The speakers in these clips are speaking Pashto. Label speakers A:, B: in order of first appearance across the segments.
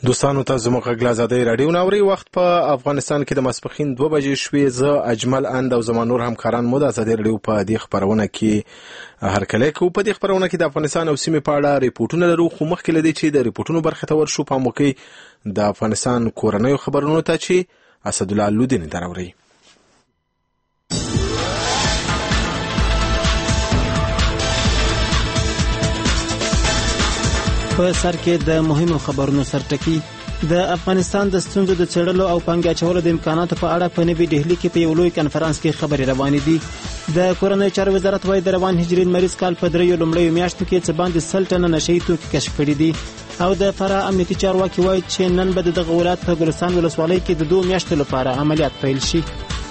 A: دوستانو ته زموږ غږ له ازادۍ راډیو ناوري وخت په افغانستان کې د ماسپښین 2 بجې شوې. زه اجمل اند او زما نور همکاران مو د ازادۍ راډیو په دې خبرونه کې هرکلی کوو. په دې خبرونه کې د افغانستان او سیمې په اړه ریپورټونه لرو، خو مخکې له دې چې د ریپورټونو برخه ته ورشو پام وکړئ د افغانستان کورنیو خبرونو ته چې اسدالله لودین دراوري.
B: په سر کې د مهمو خبرونو سرټکی. د افغانستان د ستونزو د څېړلو او پانګې اچولو د امکاناتو په اړه په نوي ډهلي کې په یو لوی کنفرانس کې خبرې روانې دي. د کورنیو چارو وزارت وايي د روان هجري لمریز کال په 3 لومړیو میاشتو کې څه باندې 100 ټنه نشهیي توکي کشف کړي دي. او د فراه امنیتي چارواکي وايي چې نن به دغه ولایت په ګلستان ولسوالۍ کې د 2 میاشتو لپاره عملیات پیل شي.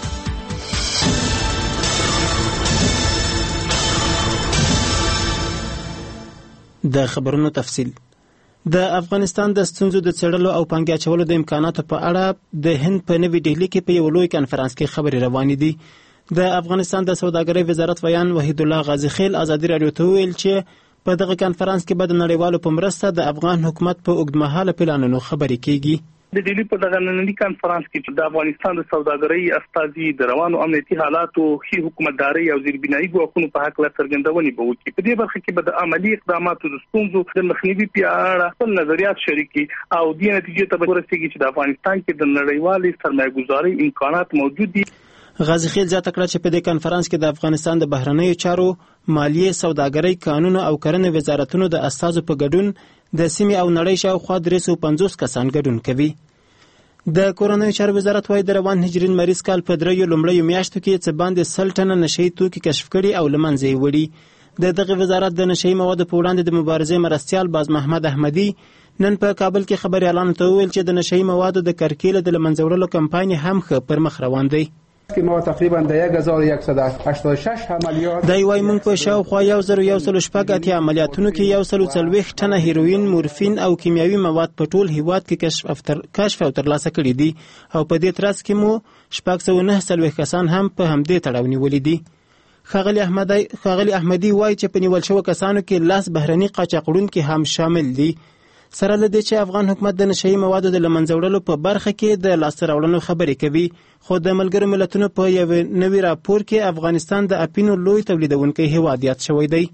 B: د خبرونو تفصیل. د افغانستان د ستونزو د څېړلو او پانګې اچولو د امکاناتو په اړه د هند په نوي ډهلي کې په یو لوی کنفرانس کې خبرې روانې دي. د افغانستان د سوداګرۍ وزارت ویان وحید الله غازی خیل ازادي راډیو ته ویل چې په دغه کنفرانس کې به د نړیوالو په مرسته د افغان حکومت په اوږدمهاله پلانونو خبرې کیږي.
C: د ډیلی په دغه نننی کانفرنس کې د افغانستان د سوداګرۍ استازي د روانو امنیتي حالاتو ښې حکومتداري او زیربنایي ګواښونو په حق لا څرګندونې به وکړي. په دې برخه کې به د عملی اقداماتو د ستونزو د مخنیوي په اړه خپل نظریات شریکي او د نتیجې ته به ورسیږي چې د افغانستان کې د نړیوالې سرمایه‌ګذارۍ امکانات موجود دي.
B: غازی خیل زیاته کړه چې په دې کنفرانس کې د افغانستان د بهرنیو چارو، مالیې، سوداګرۍ، قانون او کرنې وزارتونو د استازو په ګډون د سیمې او نړۍ شاوخوا 350 کسان ګډون کوي. د کورنیو چارو وزارت وايي د روان هجري لمریز کال په 3 لومړیو میاشتو کې څه باندې 100 ټنه نشهیي توکي کشف کړي او له منځه یې وړي. د دغه وزارت د نشهیي موادو په وړاندې د مبارزې مرستیال باز محمد احمدي نن په کابل کې خبريالانو ته وویل چې د نشهیي موادو د کرکیله د منځه وړلو کمپاین هم ښه پر مخ روان دی.
D: ما تقریبا د 1186 عملیات
B: دا وایي موږ په شاوخوا 1116 عملیاتونو کې 140 ټنه هیروین، مورفین او کیمیاوي مواد په ټول هیواد کې کشف او ترلاسه کړي دي او په دې ترڅ کې مو 609 کسان هم په همدې تړاو نیولي دي. ښاغلي احمدي وایي چې په نیول شوو کسانو کې 10 بهرني قاچاقړونکي هم شامل دي. سره له دې چې افغان حکومت د نشهیي موادو د منځه وړلو په برخه کې د لاسته راوړنو خبرې کوي، خو د ملګرو ملتونو په یو نوي راپور کې افغانستان د اپینو لوی تولیدونکی هیواد یاد شوی دی.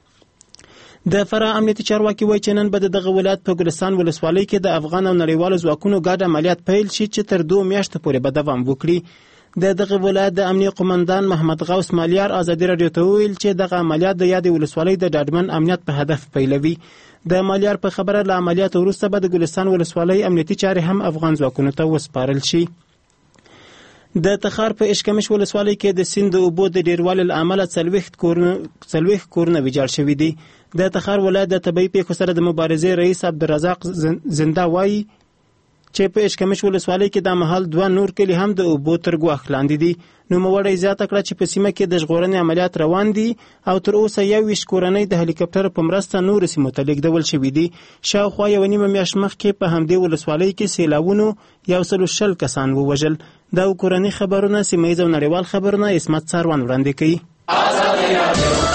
B: د فراه امنیتي چارواکي وایي چې نن به دغه ولایت په ګلستان ولسوالۍ کې د افغان او نړیوالو ځواکونو ګډ عملیات پیل شي چې تر 2 میاشتو پورې به دوام وکړي. د دغه ولایت د امنیه قومندان محمد غوث مالیار ازادي راډیو ته ویل چې دغه عملیات د یادې ولسوالۍ د ډاډمن امنیت په هدف پیلوي. د مالیار په خبره له عملیاتو وروسته به د ګلستان ولسوالۍ امنیتي چارې هم افغان ځواکونو ته وسپارل شي. د تخار په اشکمش ولسوالۍ کې د سیند د اوبو د ډیروالي له امله 40 کورونه ویجاړ شوي دي. د تخار ولایت د طبیعي پیښو سره د مبارزې رئیس عبدالرزاق زنده وایي چې په اشکمش ولسوالۍ کې د مهال 2 نور کلی هم د اوبو تر ګواښ لاندې دي. نوموړی زیاته کړه چې په سیمه کې د ژغورنې عملیات روان دي او تر اوسه 21 کورنۍ د هلیکاپټر په مرسته نورو سیمو ته لیږدول شوي دي. شاوخوا 1.5 میاشت مخکې په همدې ولسوالۍ کې سیلاوونو 120 کسان ووژل. دا کورنۍ خبرونه سیمهیز او نړیوال خبرونه عصمت ساروان وړاندې کوي.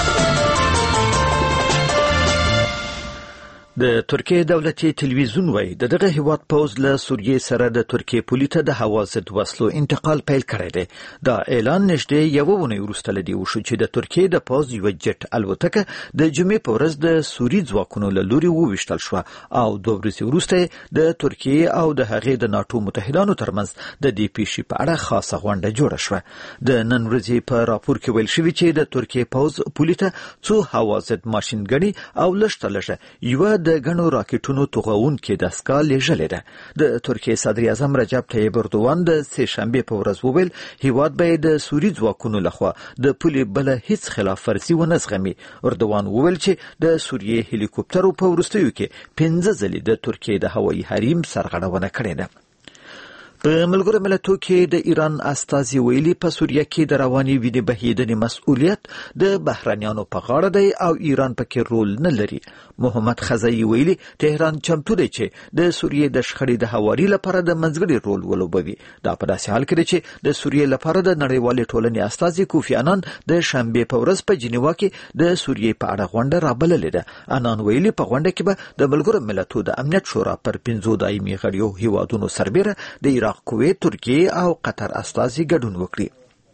E: د ترکیه دولتي تلویزیون وایي د دغه هیواد پوز له سوریې سره د ترکیه پولي ته د هوا ضد وسلو انتقال پیل کړی دی. دا اعلان نږدې یوه اونۍ وروسته له دې وشو چې د ترکیې د پوز یوه جټ الوتکه د جمعې په ورځ د سوري ځواکونو له لوري وویشتل شوه او 2 ورځې وروسته د ترکیې او د هغې د ناټو متحدانو ترمنځ د دې پیښې په اړه خاصه غونډه جوړه شوه. د نن ورځې په راپور کې ویل شوي چې د ترکیې پوز پولي ته څو هوا ضد ماشینګڼې او لږ یوه د غنو راکټونو توغونکې دستګاه لیږلې ده. د ترکیې صدر اعظم رجب طیب اردوغان د سه شنبه په ورځ وویل هیواد به د سوري ځواکونو لخوا د پولي بل هیڅ خلاف ورزي ونه زغمي. اردوغان وویل چې د سوریې هلیکوپټرو په وروستیو کې 15 ځلې د ترکیې د هوایي حریم سرغړونه کړې ده. په ملګرو ملتونو کې د ایران استازي ویلي په سوریه کې د رواني وینې بهیدنې مسؤلیت د بهرنیانو په غاړه دی او ایران پکې رول نه لري. محمد خزائی ویلي تهران چمتو دی چې د سوریه د شخړې د هواري لپاره د منځګړي رول ولوبوي. دا په داسې حال کې دی چې د سوریه لپاره د نړیوالې ټولنې استازي کوفی انان د شنبه په ورځ په جنیوا کې د سوریه په اړه غونډه رابللې ده. انان ویلي په غونډه کې به د ملګرو ملتونو د امنیت شورا پر 5 دایمي غړیو هیوادونو سربېره د عراق، کویت، ترکیه او قطر استازي ګډون وکړي.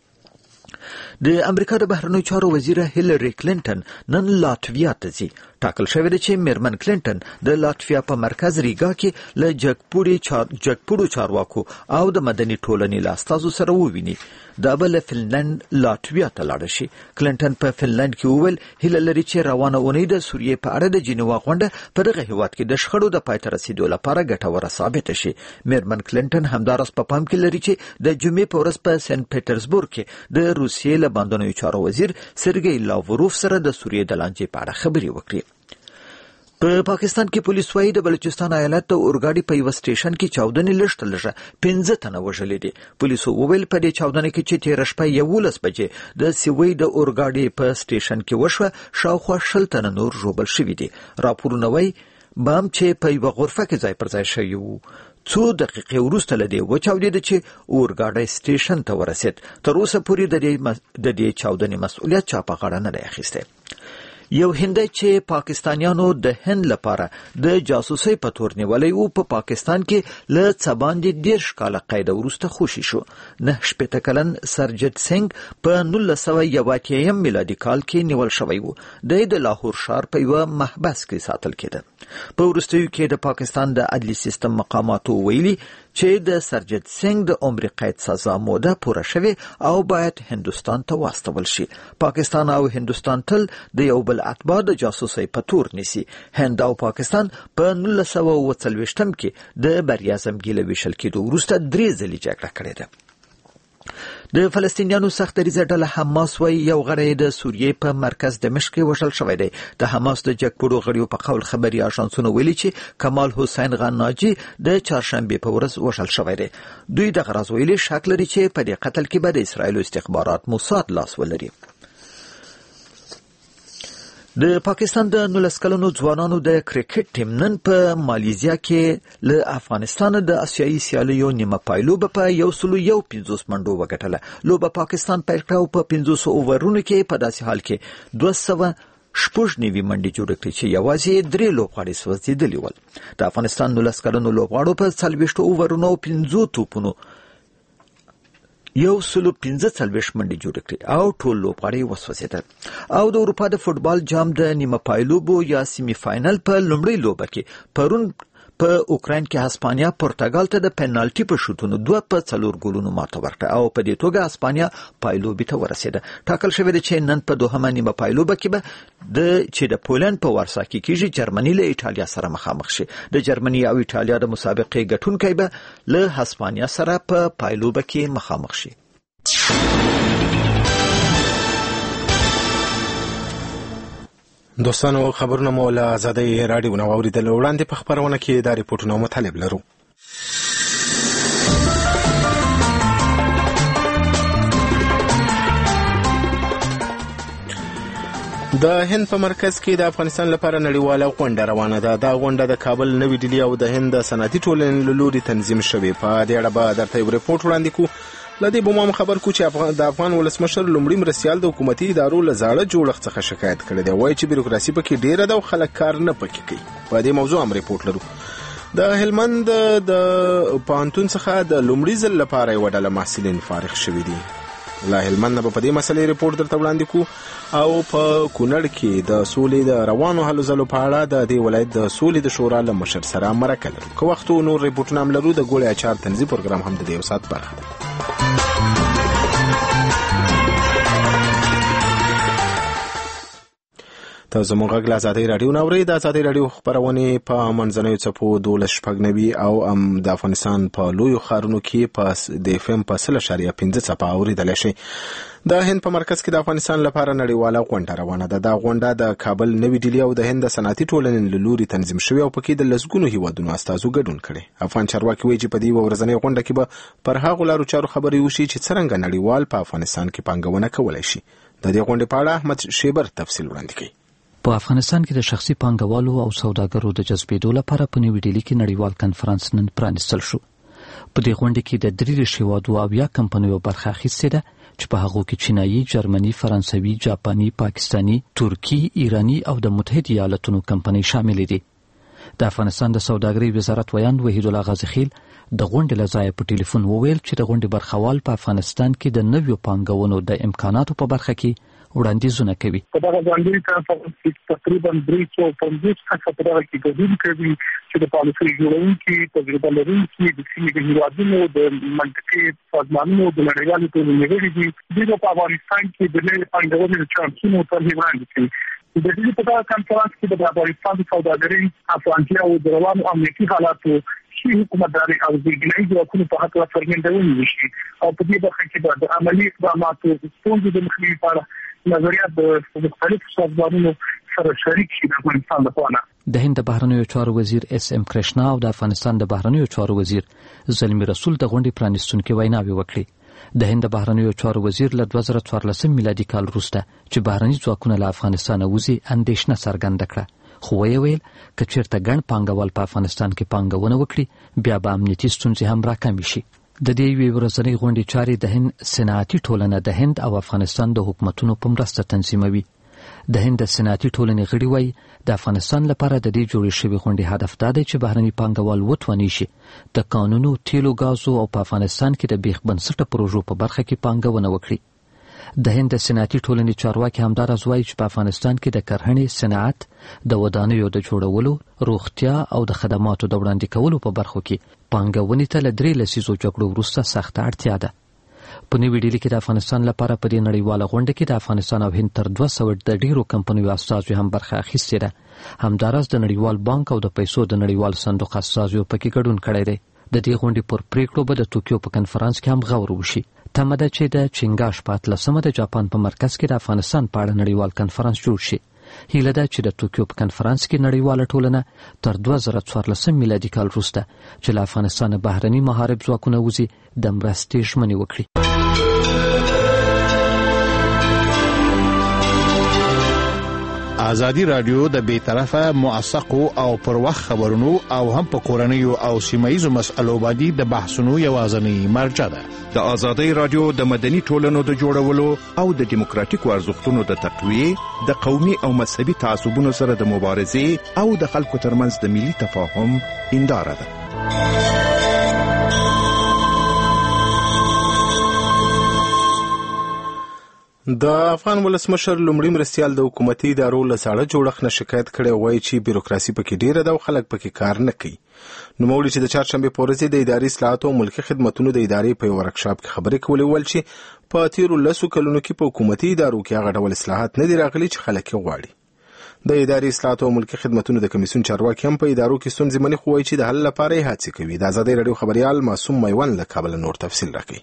E: د امریکا د بهرنیو چارو وزیره هیلری کلینټن نن لاتویا ته ځي. ټاکل شوی دی چې میرمن کلینټن د لاتویا په مرکز ریګا کې له جګپوړو چارواکو او د مدني ټولنې له استازو سره وویني. دا به له فنلند لاتویا ته لاړه شي. کلینټن په فنلند کې وویل هیله لري چې روانه اونۍ د سوریې په اړه د جنیوا غونډه په دغه هیواد کې د شخړو د پای ته رسیدو لپاره ګټوره ثابته شي. میرمن کلینټن همدارس په پام کې لري چې د جمعې په ورځ په سنت پیټرزبورګ کې د روسیې له باندنیو چارو وزیر سرګی لاوروف سره د سوریې د لانجې په اړه خبرې وکړي. په پاکستان کې پولیس وايي د بلوچستان ایالت د اورګاډي په یو سټیشن کې چاودنې لږه 15 تنه وژلې دي. پولیسو وویل په دې چاودنې کې چې تیر شپه 11 بجې د سیوی د اورګاډي په سټیشن کې وشوه، شاوخوا 20 تنه نور ژوبل شوي دي. راپورونه وايي بام چې په یو غرفه کې ځای پر ځای شوی وو. څو دقیقې وروسته له دې وچاودېده چې اورګاډي سټیشن ته ورسېد. تر اوسه پورې د دې چاودنې مسؤلیت چا په غاړه نه دی اخیستی. یو هندی چې پاکستانیانو د هند لپاره د جاسوسۍ په تور نیولې وو په پاکستان کې له څه باندې 10 کاله قید وروسته خوشي شو. 9 کلن سرجیت سنگ په 1981 میلادي کال کې نیول شوی وو. د لاهور ښار په یو محبس کې ساتل کېده. په وروستیو کې د پاکستان د عدلي سیستم مقاماتو ویلي چې د سرجیت سنگ د عمر قید سزا موده پوره شوه او باید هندوستان ته واستول شي. پاکستان او هندوستان تل د یو بل اتباع د جاسوسۍ په تور نیسي. هند او پاکستان په 1940 کې د بر اعظم ګیله ویشل کېدو وروسته 3 ځلې جګړه کړې ده. د فلسطینیانو سخت دریځه ډله حماس وايي یو غړی د سوریې په مرکز دمشق کې وژل شوی دی. د حماس د جګپوړو غړیو په قول خبري اژانسونو ویلي چې کمال حسین غناجي د چهارشنبه په ورځ وژل شوی دی. دوی د غرض ویلي شک لري چې په دې قتل کې به د اسرایل استخبارات موساد لاس ولري. د پاکستان د 19 کلنو ځوانانو د کرکټ ټیم نن په مالیزیا کې له افغانستان د آسیایي سیالیو نیمه پایلوبه په 150 منډو وګټله. لوبه پاکستان پیل کړه په 500 اوورونو کې په داسې حال کې 290 منډې جوړ کړې چې یوازې 3 لوبغاړي سوځېدلي ول. د افغانستان 19 کلنو لوبغاړو په 40 اوورونو 15 توپونو 115 منډې جوړ کړې او ټول لوبغاړي وسوځېدل. او د اروپا د فوټبال جام د نیمه پایلوبو یا سیمی فاینل په لومړۍ لوبه کې پرون په اوکراین کې هسپانیا پرتګال ته د پنالټي په شوټونو 2-4 ګولونو ماته ورکړه او په دې توګه هسپانیا پایلوبې ته ورسېده. ټاکل شوی دی چې نن په دوهمه نیمه پایلوبه کې به د پولند په وارسا کې کېږي جرمني له ایټالیا سره مخامخ شي. د جرمني او ایټالیا د مسابقې ګټونکي به له هسپانیا سره په پایلوبه کې مخامخ شي.
A: دوستانو خبرونه مو له آزادۍ راډیو نو اوریدل. وړاندې په خبرونه کې دا ریپورتونه مطالب لرو. د هند په مرکز کې د افغانستان لپاره نړیواله غونډه روانه ده. دا غونډه د کابل نوې ډیلی او د هند صنعتي ټولنې له لوري تنظیم شوې. په دې اړه به درته یو ریپورت وړاندې کوو. لدې به مو خبر کو چې د افغان ولسمشر لومړي مرستیال د حکومتي ادارو له زاړه جوړښت څخه شکایت کړی دی. وایي چې بیروکراسي پکې ډیره ده او خلک کار نه پکې کوي. په دې موضوع هم ریپورت لرو. د هلمند د پانتون څخه د لومړي ځل لپاره یو ډله محصلین فارغ شوي دي. لا هلمند نه په دې مسلې ریپورت درته وړاندې کو. او په کونړ کې د سولې د روانو هلو ځلو په اړه د دې ولایت د سولې د شورا له مشر سره مرکه لرو. که وخت نور ریپورتونه هم لرو. د ګوړې اچار تنظیم پروګرام هم د دې یو ساعت برخه ده. ته زموږ غږ له آزادۍ راډیو نه اورئ. د آزادۍ راډیو خپرونې په منځنیو څپو 12.9 او د افغانستان په لویو ښارونو کې په د اف ام په 0.5 څپه اورېدلی شئ. د هند په مرکز کې د افغانستان لپاره نړیواله غونډه روانه ده. دا غونډه د کابل نوې ډیلي او د هند د صنعتي ټولنې له لوري تنظیم شوې او پکې د لسګونو هیوادونو استازو ګډون کړي. افغان چارواکي وایي چې په دې ورځنۍ غونډه کې به پر هغو لارو چارو خبرې وشي چې څرنګه نړیوال په افغانستان کې پانګونه کولی شي. د دې غونډې په اړه احمد شیبر تفصیل وړاندې کوي.
F: په افغانستان کې د شخصي پانګوالو او سوداګرو د جذبېدو لپاره په نوې ډیلي کې نړیوال کنفرانس نن پرانیستل شو. په دې غونډه کې د 33 هیوادو او 10 کمپنیو برخه اخیستې ده چې په هغو کې چینایي، جرمني، فرانسوي، جاپاني، پاکستاني، ترکی، ایرانی او د متحده ایالاتونو کمپنۍ شامل دي. د افغانستان د سوداګرۍ وزارت ویاند وحید الله غازخیل د غونډې له ځایه په ټلیفون وویل چې د غونډې برخوال په افغانستان کې د نویو پانګونو د امکاناتو په برخه کې وړاندیزونه کوي.
C: په دغه ځانګړي کنفرانس کې تقریبا 350 کسان په دغه کې ګډون کوي چې د پالیسۍ جوړونکي، تجربه لرونکي، د سیمې د هیوادونو د منطقې سازمانونو د نړیوالو ټولنې غړي دي. دوی په افغانستان کې د نوې پانګونې د چانسونو طرحې وړاندې کوي. د دې په دغه کنفرانس کې د افغانستان د سوداګرۍ، افغانستان او د روانو امنیتي حالاتو شي حکومتداري او د ګڼې ځواکونو په حق څرګندونې وشي او په دې برخه کې د عملي اقداماتو د ستونزو د مخنیوي لپاره نظریات د مختلفو سازمانونو سره شریک شي. د افغانستان لپاره
F: د هند بهرنیو چارو وزیر اس ام کرشنا او د افغانستان د بهرنیو چارو وزیر زلمی رسول د غونډې پرانیستونکو ویناوي وکړي. د هند بهرنیو چارو وزیر له 2014 میلادي کال وروسته چې بهرني ځواکونه له افغانستان وځي اندېښنه څرګنده کړه، خو ویل که چیرته ګڼ پانګوال په افغانستان کې پانګونه وکړي بیا به امنیتي ستونزې هم راکمې شي. د دې یوې ورځنۍ غونډې چارې د هند صنعتي ټولنه د هند او افغانستان د حکومتونو په مرسته تنظیموي. د هند د صنعتي ټولنې غړي وایي د افغانستان لپاره د دې جوړې شوې غونډې هدف دا دی چې بهرني پانګوال وتواني شي د قانونو، تیلو، غازو او په افغانستان کې د بیخ بنسټه پروژو په برخه کې پانګونه وکړي. د هند د صنعتي ټولنې چارواکي همداراز وایي چې په افغانستان کې د کرهڼې، صنعت، د ودانیو د جوړولو، روغتیا او د خدماتو د وړاندې کولو په برخو کې پانګونې ته له 3 لسیزو جګړو وروسته سخته اړتیا ده. په نوې ډیلي کې د افغانستان لپاره په دې نړیواله غونډه کې د افغانستان او هند تر 200 د ډیرو کمپنیو استازو هم برخه اخیستې ده. همداراز د نړیوال بانک او د پیسو د نړیوال صندوق استازو پکې ګډون کړی دی. د دې غونډې پر پریکړو به د ټوکیو په کنفرانس کې هم غور وشي. تمه ده چې د چنګاش په 13مه د جاپان په مرکز کې د افغانستان په اړه نړیوال کنفرانس جوړ شي. هیله ده چې د ټوکیو په کنفرانس کې نړیواله ټولنه تر 2014 میلادي کال وروسته چې له افغانستان بهرني محارب ځواکونه وځي د مرستې ژمنې وکړي.
G: ازادي رادیو د بیطرفه، موثقو او پر وخت خبرونو او هم په کورنیو او سیمایي مسألو باندې د بحثونو یوازینی مرجع ده.
H: د ازادي رادیو د مدني ټولنو د جوړولو او د دیموکراتیکو ارزښتونو د تقویه، د قومي او مذهبي تعصبونو سره د مبارزې او د خلکو ترمنځ د ملي تفاهم هنداره ده.
A: د افغان ولسمشر لومړي مرستیال د حکومتي ادارو له ساړه جوړښت نه شکایت کړی، وایي چې بیروکراسي پکې ډیره ده او خلک پکې کار نه کوي. نوموړي چې د چهارشنبې په ورځ د اداري اصلاحاتو او ملکي خدمتونو د ادارې په یو ورکشاپ کې خبرې کولې، ویل چې په تیرو 10 کلونو کې په حکومتي ادارو کې هغه ډول اصلاحات نه دي راغلي چې خلک یې غواړي. د اداري اصلاحاتو او ملکي خدمتونو د کمیسیون چارواکي هم په ادارو کې ستونزې مني، خو وایي چې د حل لپاره یې هڅې کوي. د آزادۍ راډیو خبريال معصوم میوند له کابل نور تفصیل راکوي.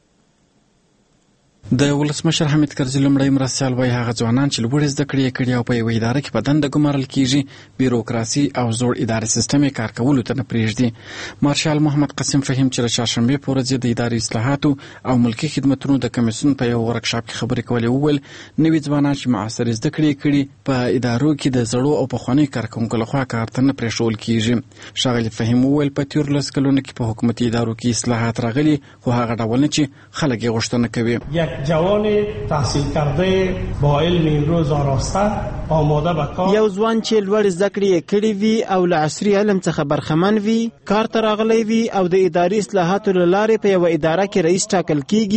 I: د ولسمشر حمید کرزي لومړی مرستیال وایي هغه ځوانان چې لوړې زده کړې یې کړي او په یوه اداره کې په دنده ګمارل کیږي بیروکراسي او زوړ اداري سیستم یې کار کولو ته نه پرېږدي. مارشال محمد قاسم فهیم چې د چهارشنبې په ورځ د اداري اصلاحاتو او ملکي خدمتونو د کمیسیون په یو ورکشاپ کې خبرې کولې، وویل نوي ځوانان چې معاصرې زده کړې یې کړي په ادارو کې د زړو او پخوانیو کارکوونکو لخوا کار ته نه پرېښودل کیږي. ښاغلي فهیم وویل په تېرو 10 کلونو کې په حکومتي ادارو کې اصلاحات راغلي، خو هغه ډول نه چې خلک یې غوښتنه کوي.
J: یک جوان تحصیل کرده با علم امروز آراسته آماده به کار،
B: یو ځوان چې لوړ زده کړې کړي وي او له عصري علم څخه برخمن وي، کار ته راغلی وي او د اداري اصلاحاتو له لارې په یو اداره کې رئیس ټاکل کیږي،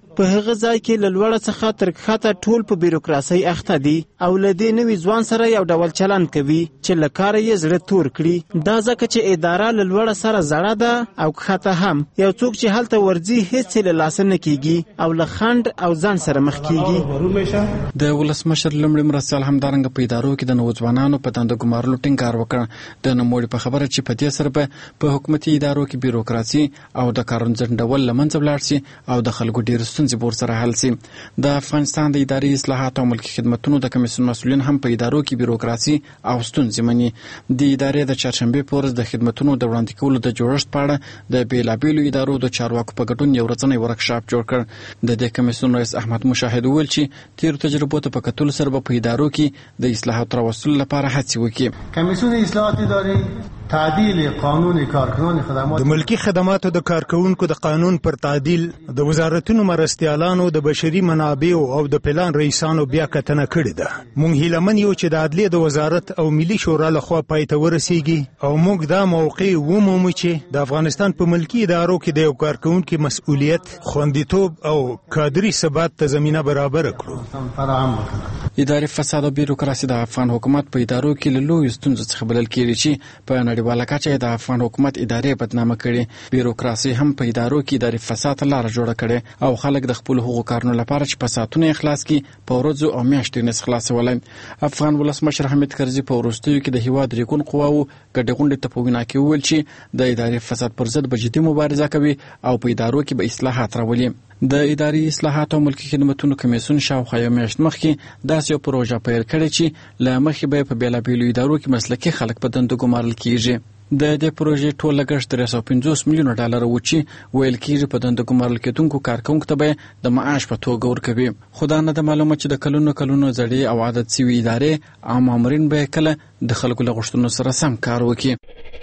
B: په هغه ځای کې له لوړه څخه تر ښکته ټول په بیروکراسۍ اخته دي او له دې نوي ځوان سره یو ډول چلند کوي چې له کاره یې زړه تور کړي. دا ځکه چې اداره له لوړه سره زړه ده او ښکته هم. یو څوک چې هلته ورځي هیڅ له لاسه نه کیږي او له خنډ او ځان سره مخ کیږي.
I: د ولسمشر لومړي مرستیال همدارنګه په ادارو کې د نوځوانانو په دنده ګمارلو ټینګار وکړ. د نوموړي په خبره چې په دې سره په حکومتي ادارو کې بیروکراسي او د کارونو ځنډول له منځه ولاړ شي او د خلکو ډېر ستونزې ورسره حل شي. د افغانستان د اداري اصلاحاتو او ملکي خدمتونو د کمیسیون مسؤلین هم په ادارو کې بیروکراسي او ستونزې مني. د ادارې د چهارشنبې په ورځ د خدمتونو د وړاندې کولو د جوړښت په اړه د بېلابېلو ادارو د چارواکو په ګډون یو ورځنی ورکشاپ جوړ کړ. د دې کمیسیون رئیس احمد مشاهد وویل چې تیرو تجربو ته په کتلو سره په ادارو کې د اصلاحاتو راوستلو لپاره هڅې وکړي.
K: کمیسیون اصلاحات اداري تعدیل قانون کارکنان خدمات
L: د ملکی خدماتو د کارکونکو د قانون پر تعدیل د وزارتونو مرستیالانو د بشري منابعو او د پلان رئیسانو بیا کتنه کړې ده. موږ هیلمن یو چې د عدلیې د وزارت او ملي شورا لخوا پای ته ورسیږي او موږ دا موقع ومومو چې د افغانستان په ملکی ادارو کې د یو کارکونکو مسؤلیت، خوندیتوب او کادري ثبات ته زمينه برابر کړو.
I: اداري فساد او بیروکراسي د افغان حکومت په ادارو کې له لویو ستونزو څخه بلل کېږي چې په نړیواله کچه د افغان حکومت ادارې بدنامه کړي. بیروکراسي هم په ادارو کې اداري فساد لار جوړه کړي او خلک د خپل حقوقو کارونو لپاره چې په ساعتونو اخلاص کی په ورځو او میاشتو نه خلاصولای. افغان ولسمشر حامد کرزي په وروستیو کې د هیواد ریګون قواو ګډه غونډه ته په وینا کې وویل چې د اداري فساد پر ضد به جدي مبارزه کوي او په ادارو کې به اصلاحات راولي. د اداري اصلاحاتو او ملکي خدمتونو کمیسیون شاوخوا یو میاشت مخکې داسې یو پروژه پیل کړې چې له مخې به په بیلابېلو ادارو کې مسلکي خلک په دندو ګمارل کیږي. د دې پروژې ټول لګښت 350 میلیونه ډالر و چې ویل کېږي په دنده ګمارل کېدونکو کارکونکو ته به د معاش په توګه ورکوي. خو دا نه ده معلومه چې د کلونو زړې او عادت سوي ادارې او مامورین به کله د خلکو له غوښتنو سره سم کار وکړي.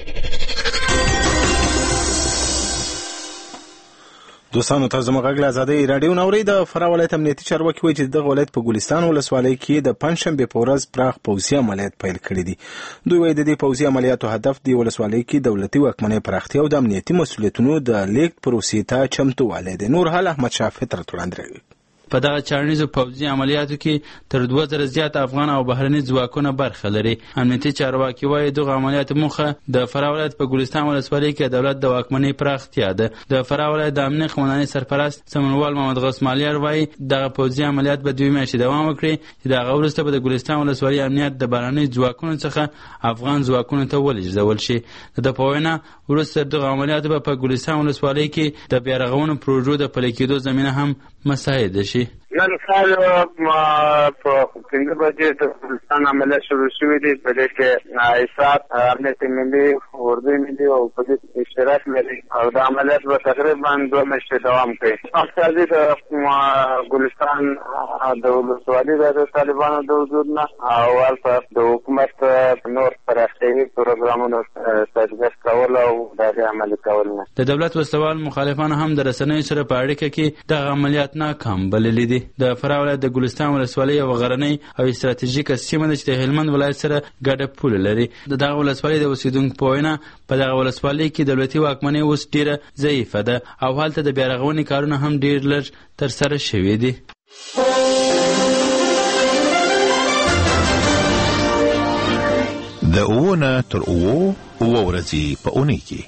A: دوستانو تاسو زموږ له آزادۍ رادیو نوري د فراه ولایت امنیتي چارواکي وایي چې د ولایت په ګلستان ولسوالۍ کې د پنځشنبه په ورځ پراخ پوځي عملیات پیل کړي دي. دوی وایي د دې پوځي عملیاتو هدف د ولسوالۍ کې دولتي واکمنۍ پراختیا او د امنیتي مسؤلیتونو د لیږد پروسې ته چمتووالی دی. نور حال احمد شاه فطرت وړاندې.
M: په دغه چارنیزو پوځي عملیاتو کې تر 2000 زیات افغان او بهرني ځواکونه برخه لري. امنیتي چارواکي وایي دغه عملیاتو موخه د فراه ولایت په ګلستان ولسوالۍ کې دولت د واکمنۍ پراختیا ده. د فراه ولایت د امنیت قومندانۍ سرپرست سمنوال محمد غوث مالیار وایي دغه پوځي عملیات به 2 میاشتې دوام وکړي چې دغه وروسته به د ګلستان ولسوالۍ امنیت د بهرني ځواکونو څخه افغان ځواکونو ته ولېږدول شي. د پوینا وروسته دغه عملیات به په ګلستان ولسوالۍ کې د بیارغونې پروژو د پلي کېدو زمینه هم مساعد شي.
N: نن سال په 15 بجې د ګلستان عملیات شروع شوې دي په دې کې ایسات امنیت ملي اردو ملي او په دې اشتراک لري او د عملیات په تقریبا 2 میاشتې دوام کوي. اقتصادي د ګلستان د ولسوالۍ د طالبانو د وجود نه او البته د حکومت نور پراختیايي پروګرامونو تدبیر کول او د عملي کول نه.
M: د دولت وسوال مخالفان هم د رسنیو سره په اړیکه کې د عملیات ناکام بللي دي. د فراه ولایت د ګلستان ولسوالۍ یو غرنۍ او استراتیژیکه سیمه ده چې د هلمند ولایت سره ګډه پوله لري. دغه ولسوالۍ د اوسیدونکو په وینا په دغه ولسوالۍ کې دولتي واکمنۍ اوس ډیره ضعیفه ده او هلته د بیارغونې کارونه هم ډیر لږ ترسره شوي دي.
G: د اوونه تر اوو ورځې په اونۍ کې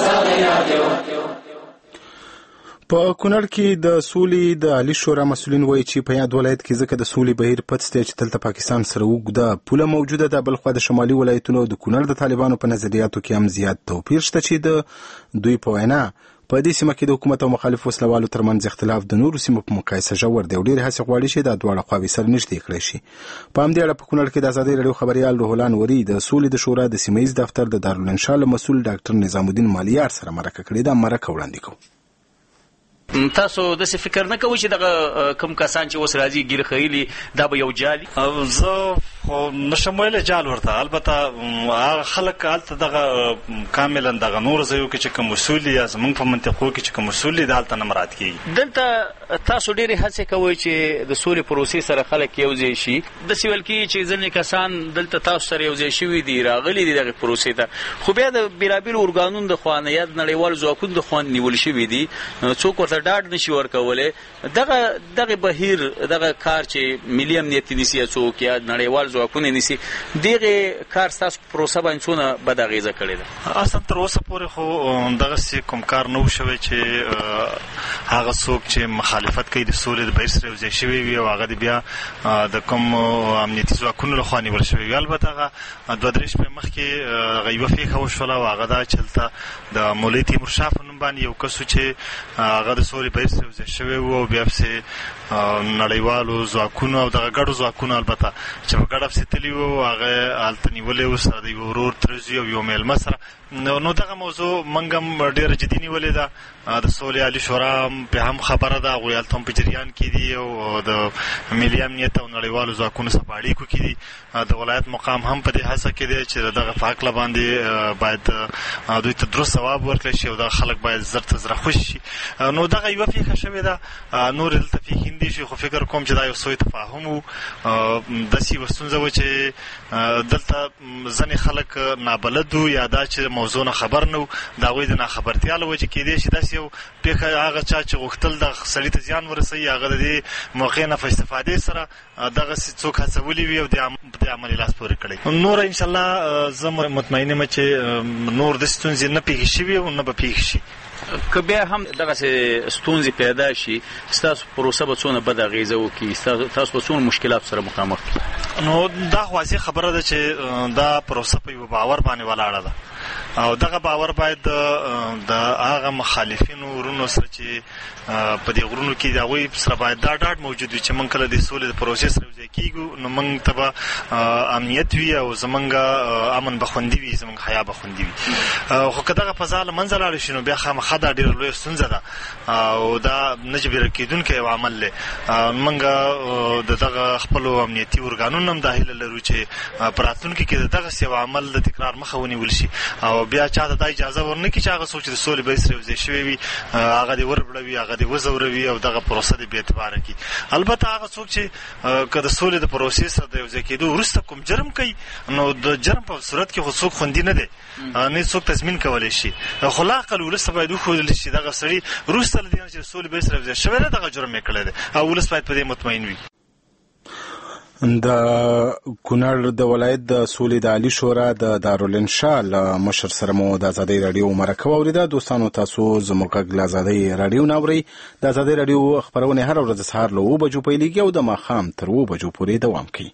A: په کونړ کې د سولې د عالی شورا مسؤلین وایي چې په یاد ولایت کې ځکه د سولې بهیر پټ دی چې دلته پاکستان سره اوږده پوله موجوده ده. بلخوا د شمالي ولایتونو د کونړ د طالبانو په نظریاتو کې هم زیات توپیر شته چې د دوی په وینا په دې سیمه کې د حکومت او مخالف وسلوالو ترمنځ اختلاف د نورو سیمو په مقایسه ژور دی او ډېر هڅې غواړي چې د دواړو خواوې سره نږدې کړی شي. په همدې اړه په کونړ کې د آزادۍ راډیو خبریال روح الله نوري د سولې د شورا د سیمه ییز دفتر د دارالانشا له مسؤل ډاکټر نظام الدین مالیار سره مرکه کړې ده. مرکه وړاندې کوو.
O: تاسو د څه فکر نه کوئ چې دغه کوم کسان چې اوس راځي ګیر خېلی دا به یو جالي
P: زه خو نشم ویلی جال ورته البته هغه خلک هلته دغه کاملا دغه نور ځایو کې چې کوم اصول یا زمونږ په منطقو کې چې کوم اصول دي دلته نه مراعات کېږي.
O: دلته تاسو ډېرې هڅې کوئ چې د سولې پروسې سره خلک یو ځای شي. داسې ویل کېږي چې ځینې کسان دلته تاسو سره یو ځای شوي دي راغلي دي دغې پروسې ته خو بیا د بېلابېلو ارګانونو د خوا نه یا د نړیوالو ځواکونو د خوا نیول شوي دي څوک ورته ډاډ نشي ورکولای. دغه بهیر دغه کار چې ملي امنیت نیسي څوک یا نړیوال ځواکونه نیسي دغه کار ستاسو پروسه باندې څونه بد اغیزه کړې ده؟
P: اصلا تر اوسه پورې خو دغه کوم کار نه شوی چې هغه څوک چې مخالفت کوي د سولې د بهیر سره یو ځای شوی وي او هغه بیا د کوم امنیتي ځواکونو لخوا نیول شوی وي. البته هغه 2-3 شپې مخکې یوه پیښه وشوله او هغه دا چې هلته د مولوي تیمورشاه په نوم باندې یو کس و چې هغه د سولې بهیر سره یو ځای شوی و او بیا پسې نړیوالو ځواکونو او دغه ګډو ځواکونو البته چې په ګډه پسې تللي وو هغه هلته نیولی و سره د یوه ورور ترزي او یو میلمه سره. نو دغه موضوع موږ هم ډېره جدي نیولې ده. د سولې عالي شورا پې هم خبره ده، هغوی هلته هم په جریان کې دي او د ملي امنیت او نړیوالو ځواکونو سره په اړیکو کې دي. د ولایت مقام هم په دې هڅه کې دی چې دغه په هکله باندې باید دوی ته درست ځواب ورکړی شي او دغه خلک باید زر تر زره خوشي شي. نو دغه یوه پیښه شوې ده، نورې دلته پیښې هم دي چې خو فکر کوم چې دا یو سوی تفاهم و. داسې یوه ستونزه وه چې دلته ځینې خلک نابلد وو یا دا چې موضوع نه خبر نه وو، د هغوی د ناخبرتیا له وجې کېدی شي داسې یو پیښه هغه چا چې غوښتل د سړي ته زیان ورسوي هغه د دې موقع نه په استفادې سره دغسې څوک هڅولي وي او د دې عمل یې لاس پورې کړی. نور انشاءالله زه مطمئن یم چې نور داسې ستونزې نه پیښې شوي او نه به پیښې شي.
O: که بیا هم دغسې ستونزې پیدا شي ستاسو پروسه به څونه بد اغیزه وکړي، تاسو به څونه مشکلاتو سره مخامخ کړي؟
P: نو دا واضح خبره ده چې دا پروسه په یوه باور باندې ولاړه ده او دغه باور باید د هغه مخالفینو ورونو سره چې په دې غرونو کې د هغوی سره باید دا ډاډ موجود وي چې موږ کله د سولې د پروسې سره یوځای کېږو نو موږ ته به امنیت وي او زموږ امن به خوندي وي، زموږ حیا به خوندي وي. خو که دغه فضا له منځه لاړه شي نو بیا خامخا دا ډېره لویه ستونزه ده او دا نه جبیره کېدونکی یو عمل دی. موږ د دغه خپلو امنیتي ارګانونو هم دا هیله لرو چې په راتلونکي کې د دغسې یو عمل د تکرار مخه ونیول شي او بیا چاته دا اجازه ورنه کړي چې هغه څوک چې د سولې بهیر سره یوځای شوی وي هغه دې وربړوي، هغه دې وځوروي او دغه پروسه دې بې اعتباره کړي. البته هغه څوک چې که د سولې د پروسې سره د یوځای کېدو وروسته کوم جرم کوي نو د جرم په صورت کې خو څوک خوندي نه دی، نه څوک تضمین کولی شي. خو لا اقل ولس ته باید وښودل شي دغه سړي وروسته له دې نه چې د سولې بهیر سره یوځای شوی دی دغه جرم یې کړی دی او ولس باید په دې مطمئن وي.
A: د کونړ د ولایت د سولې د عالی شورا د دارالانشا له مشر سره مو د ازادۍ راډیو مرکه واوریده. دوستانو تاسو زموږ غږ له ازادۍ راډیو نه اورئ. د ازادۍ راډیو خپرونې هره ورځ سهار له 7 بجو پیلېږي او د ماښام تر 7 بجو پورې دوام کوي.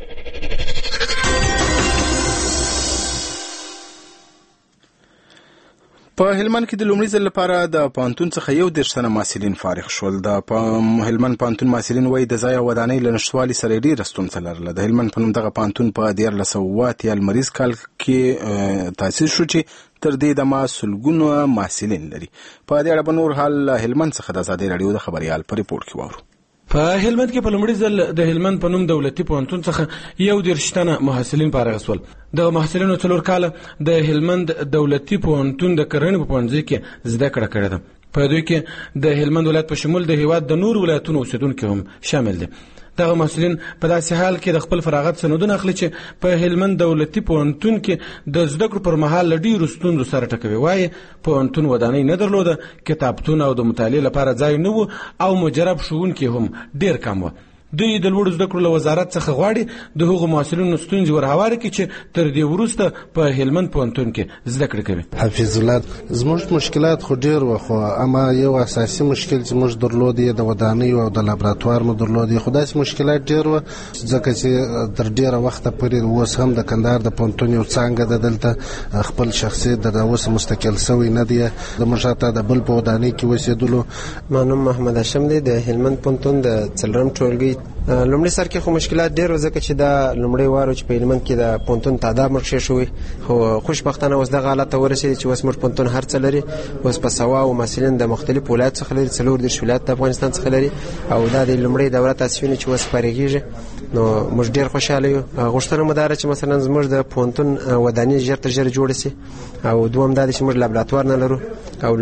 A: په هلمند کې د لومړي ځل لپاره د پوهنتون څخه 21 تنه محصلین فارغ شول. د هلمند پوهنتون محصلین وایي د ځای او ودانۍ له نشتوالي سره ډېره ستونزه لرله. د هلمند په نوم دغه پوهنتون په 1980 لمریز کال کې تاسیس شو چې تر دې دمه سلګونه محصلین لري. په دې اړه به نور حال هلمند څخه د ازادۍ راډیو د خبریال په ریپورت کې واورو.
Q: په هلمند کې په لومړي ځل د هلمند په نوم دولتي پوهنتون څخه 21 تنه محصلین فارغ شول. د محصلینو 4 کاله د هلمند دولتي پوهنتون د کرنې په پوهنځي کې زده کړه کړې ده. په دوی کې د هلمند ولایت په شمول د هیواد د نور ولایتونو اوسیدونکو هم شامل دي. دغه محصلین په داسې حال کې د خپل فراغت سندونه اخلي چې په هلمند دولتي پوهنتون کې د زده کړو پر مهال له ډېرو ستونزو سره ټکوي. وایي پوهنتون ودانۍ نه درلوده، کتابتون او د مطالعې لپاره ځای نه و او مجرب ښوونکي هم ډېر کم و. دوی د لوړو زده کړو له وزارت څخه غواړي د هغو محصلینو ستونزې ورهواره کړي چې تر دې وروسته په هلمند پوهنتون کې زده کړې کوي.
R: حفیظ الله زموږ مشکلات خو ډېر وو، خو اما یو اساسي مشکل چې موږ درلود یې د ودانۍ او د لابراتوار مو درلود. خو داسې مشکلات ډېر وو ځکه چې تر ډېره وخته پورې اوس هم د کندهار د پوهنتون یو څانګه ده دلته خپل شخصي د اوس مستقل سوی نه دی. د موږ حتی د بل په ودانۍ کې اوسېدلو.
S: ما نوم محمد هاشم دی، د هلمند پوهنتون د څلورم ټولګي لومړی سر کې خو مشکلات ډېر ځکه چې دا لومړی وارو چې په هلمند کې د پوهنتون تعداد مرخص شوی، خو خوشبختانه اوس دغه حالت ته ورسېدی چې اوس موږ پوهنتون هر څه لري. اوس په سوا او محصلین د مختلفو ولایت څخه لري، 4 ولایت د افغانستان څخه لري او دا د لومړی دوره تاسیسونه چې اوس فارغېږي نو موږ ډېر خوشاله یو. غوښتنه مو دا چې مثلا زموږ د پوهنتون ودانۍ ژر تر ژره جوړه شي او دوم دا چې موږ لابراتوار نه لرو. او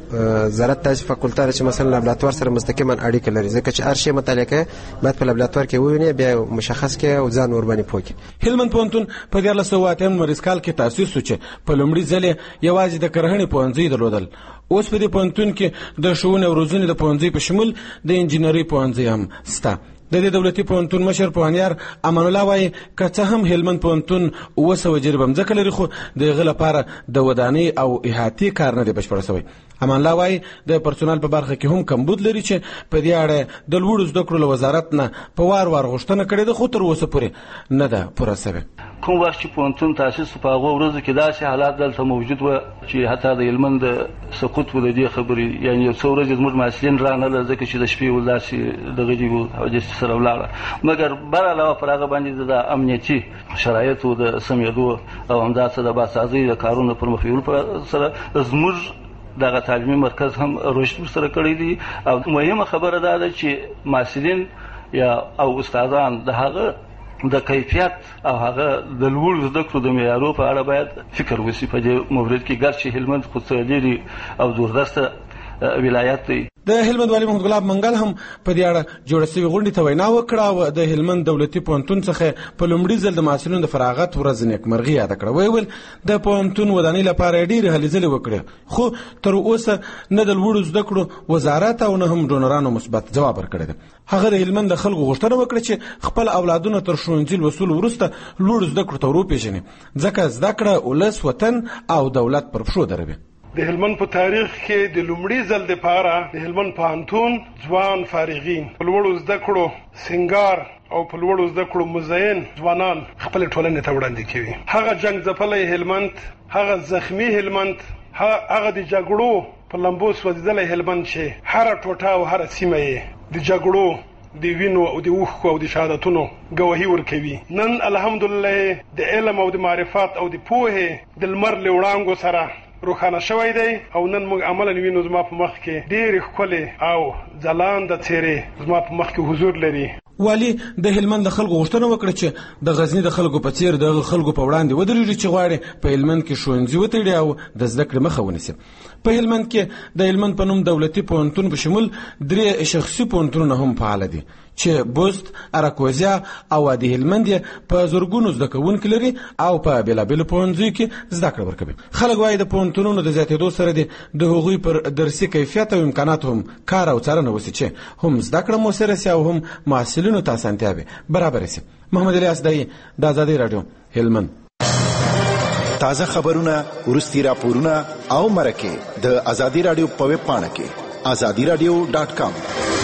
S: وزارت داسې فاکولټه چې مثلا لابراتوار سره مستقیما اړیکه لري، ځکه چې هر شی مطالعه کوي باید په لابراتوار کې وویني، بیا مشخص کړي او ځان ور باندې پوه کړي.
Q: هلمند پوهنتون په 1988 کال کې تاسیس شو چې په لومړي ځل یوازې د کرهڼې پوهنځي درلودل. اوس په دې پوهنتون کې د ښوونې او روزنې د پوهنځي په شمول د انجینرۍ پوهنځي هم شته. د دې دولتي پوهنتون مشر پوهنیار امان الله وایي که څه هم هلمند پوهنتون 200 جریبه ځمکه لري، خو د هغې لپاره د ودانۍ او احاطې کار نه دی بشپړ شوی. امان الله وایي د پرسونال په برخه کې هم کمبود لري چې په دې اړه د لوړو زده کړو له وزارت نه په وار غوښتنه کړې ده، خو تر اوسه پورې نه ده پوره شوې.
T: کوم وخت چې پوهنتون تاسیس په هغه ورځو کې داسې حالات دلته موجود و چې حتی د هلمند سقوط و د دې خبرې، یعنې یو څو ورځې زموږ محصلین رانغلل ځکه چې د شپې داسې دغه دي حوادث سره ولاړه، مګر بر علاوه پر هغه باندې د امنیتي شرایطو د سمېدو او همداسې د باسازۍ د کارونو پر مخ وړلو سره زموږ دغه تعلیمي مرکز هم رشد سره کړی دی. او مهمه خبره دا ده چې محصلین یا او استادان د هغه د کیفیت او هغه د لوړ زده کړو د معیارو په اړه باید فکر وشي. په دې مورد کې ګرچې هلمند خو ډېرې او زوردسته ولایت دی.
Q: د هلمند والي محمد ګلاب منګل هم په دې اړه جوړه شوې غونډې ته وینا وکړه او د هلمند دولتي پوهنتون څخه په لومړي ځل د محصلینو د فراغت ورځ نیکمرغي یاده کړه. ویل د پوهنتون ودانۍ لپاره ډېرې هلې ځلې وکړې، خو تر اوسه نه د لوړو زده کړو وزارت او نه هم ډونرانو مثبت ځواب ورکړی دی. هغه د هلمند د خلکو غوښتنه وکړه چې خپل اولادونه تر ښوونځي لوستلو وروسته لوړو زده کړو ته وروپېژني، ځکه زده کړه ولس، وطن او دولت پر پښو دروي.
U: د هلمند په تاریخ کې د لومړي ځل لپاره د هلمند پوهنتون ځوان فارغین په لوړو زده کړو سنگار او په لوړو زده کړو مزین ځوانان خپل ټولنې ته وړاندې کوي. هغه جنگ ځپلی هلمند، هغه زخمی هلمند، هغه د جګړو په لمبو سوځېدلی هلمند چې هره ټوټه او هره سیمه یې د جګړو د وینو او د اوښکو او د شهادتونو ګواهي ورکوي. نن الحمدلله د علم او د معرفت او د پوهې د لمر له وړانګو سره روښانه شوی دی او نن موږ عملاً وینو زما په مخ کې ډېرې ښکلې او ځلانده څېرې زما په مخ کې حضور لري.
Q: والي د هلمند د خلکو غوښتنه وکړه چې د غزني د خلکو په څیر د خلکو په وړاندې ودرېږي چې غواړي په هلمند کې ښوونځي وتړي او د زده کړې مخه ونیسي. په هلمند کې د هلمند په نوم دولتي پوهنتون په شمول 3 شخصي پوهنتونونه هم فعال دي چې بوست، اراکوزیا او وادي هلمند په زرګونو زده کوونکي لري او په بېلابېلو پوهنځیو کې زده کړه ورکوي. خلک وایي د پوهنتونونو د زیاتېدو سره د هغوی پر درسي کیفیت او امکاناتو هم کار او څارنه وشي چې هم زده کړه مؤثره سي او هم محصلینو ته اسانتیاوې برابرې سي. محمد علي اسدایي، د آزادۍ راډیو، هلمند.
V: تازه خبرونه، وروستي راپورونه او مرکې د آزادۍ راډیو په ویب پاڼه کې azadiradio.com.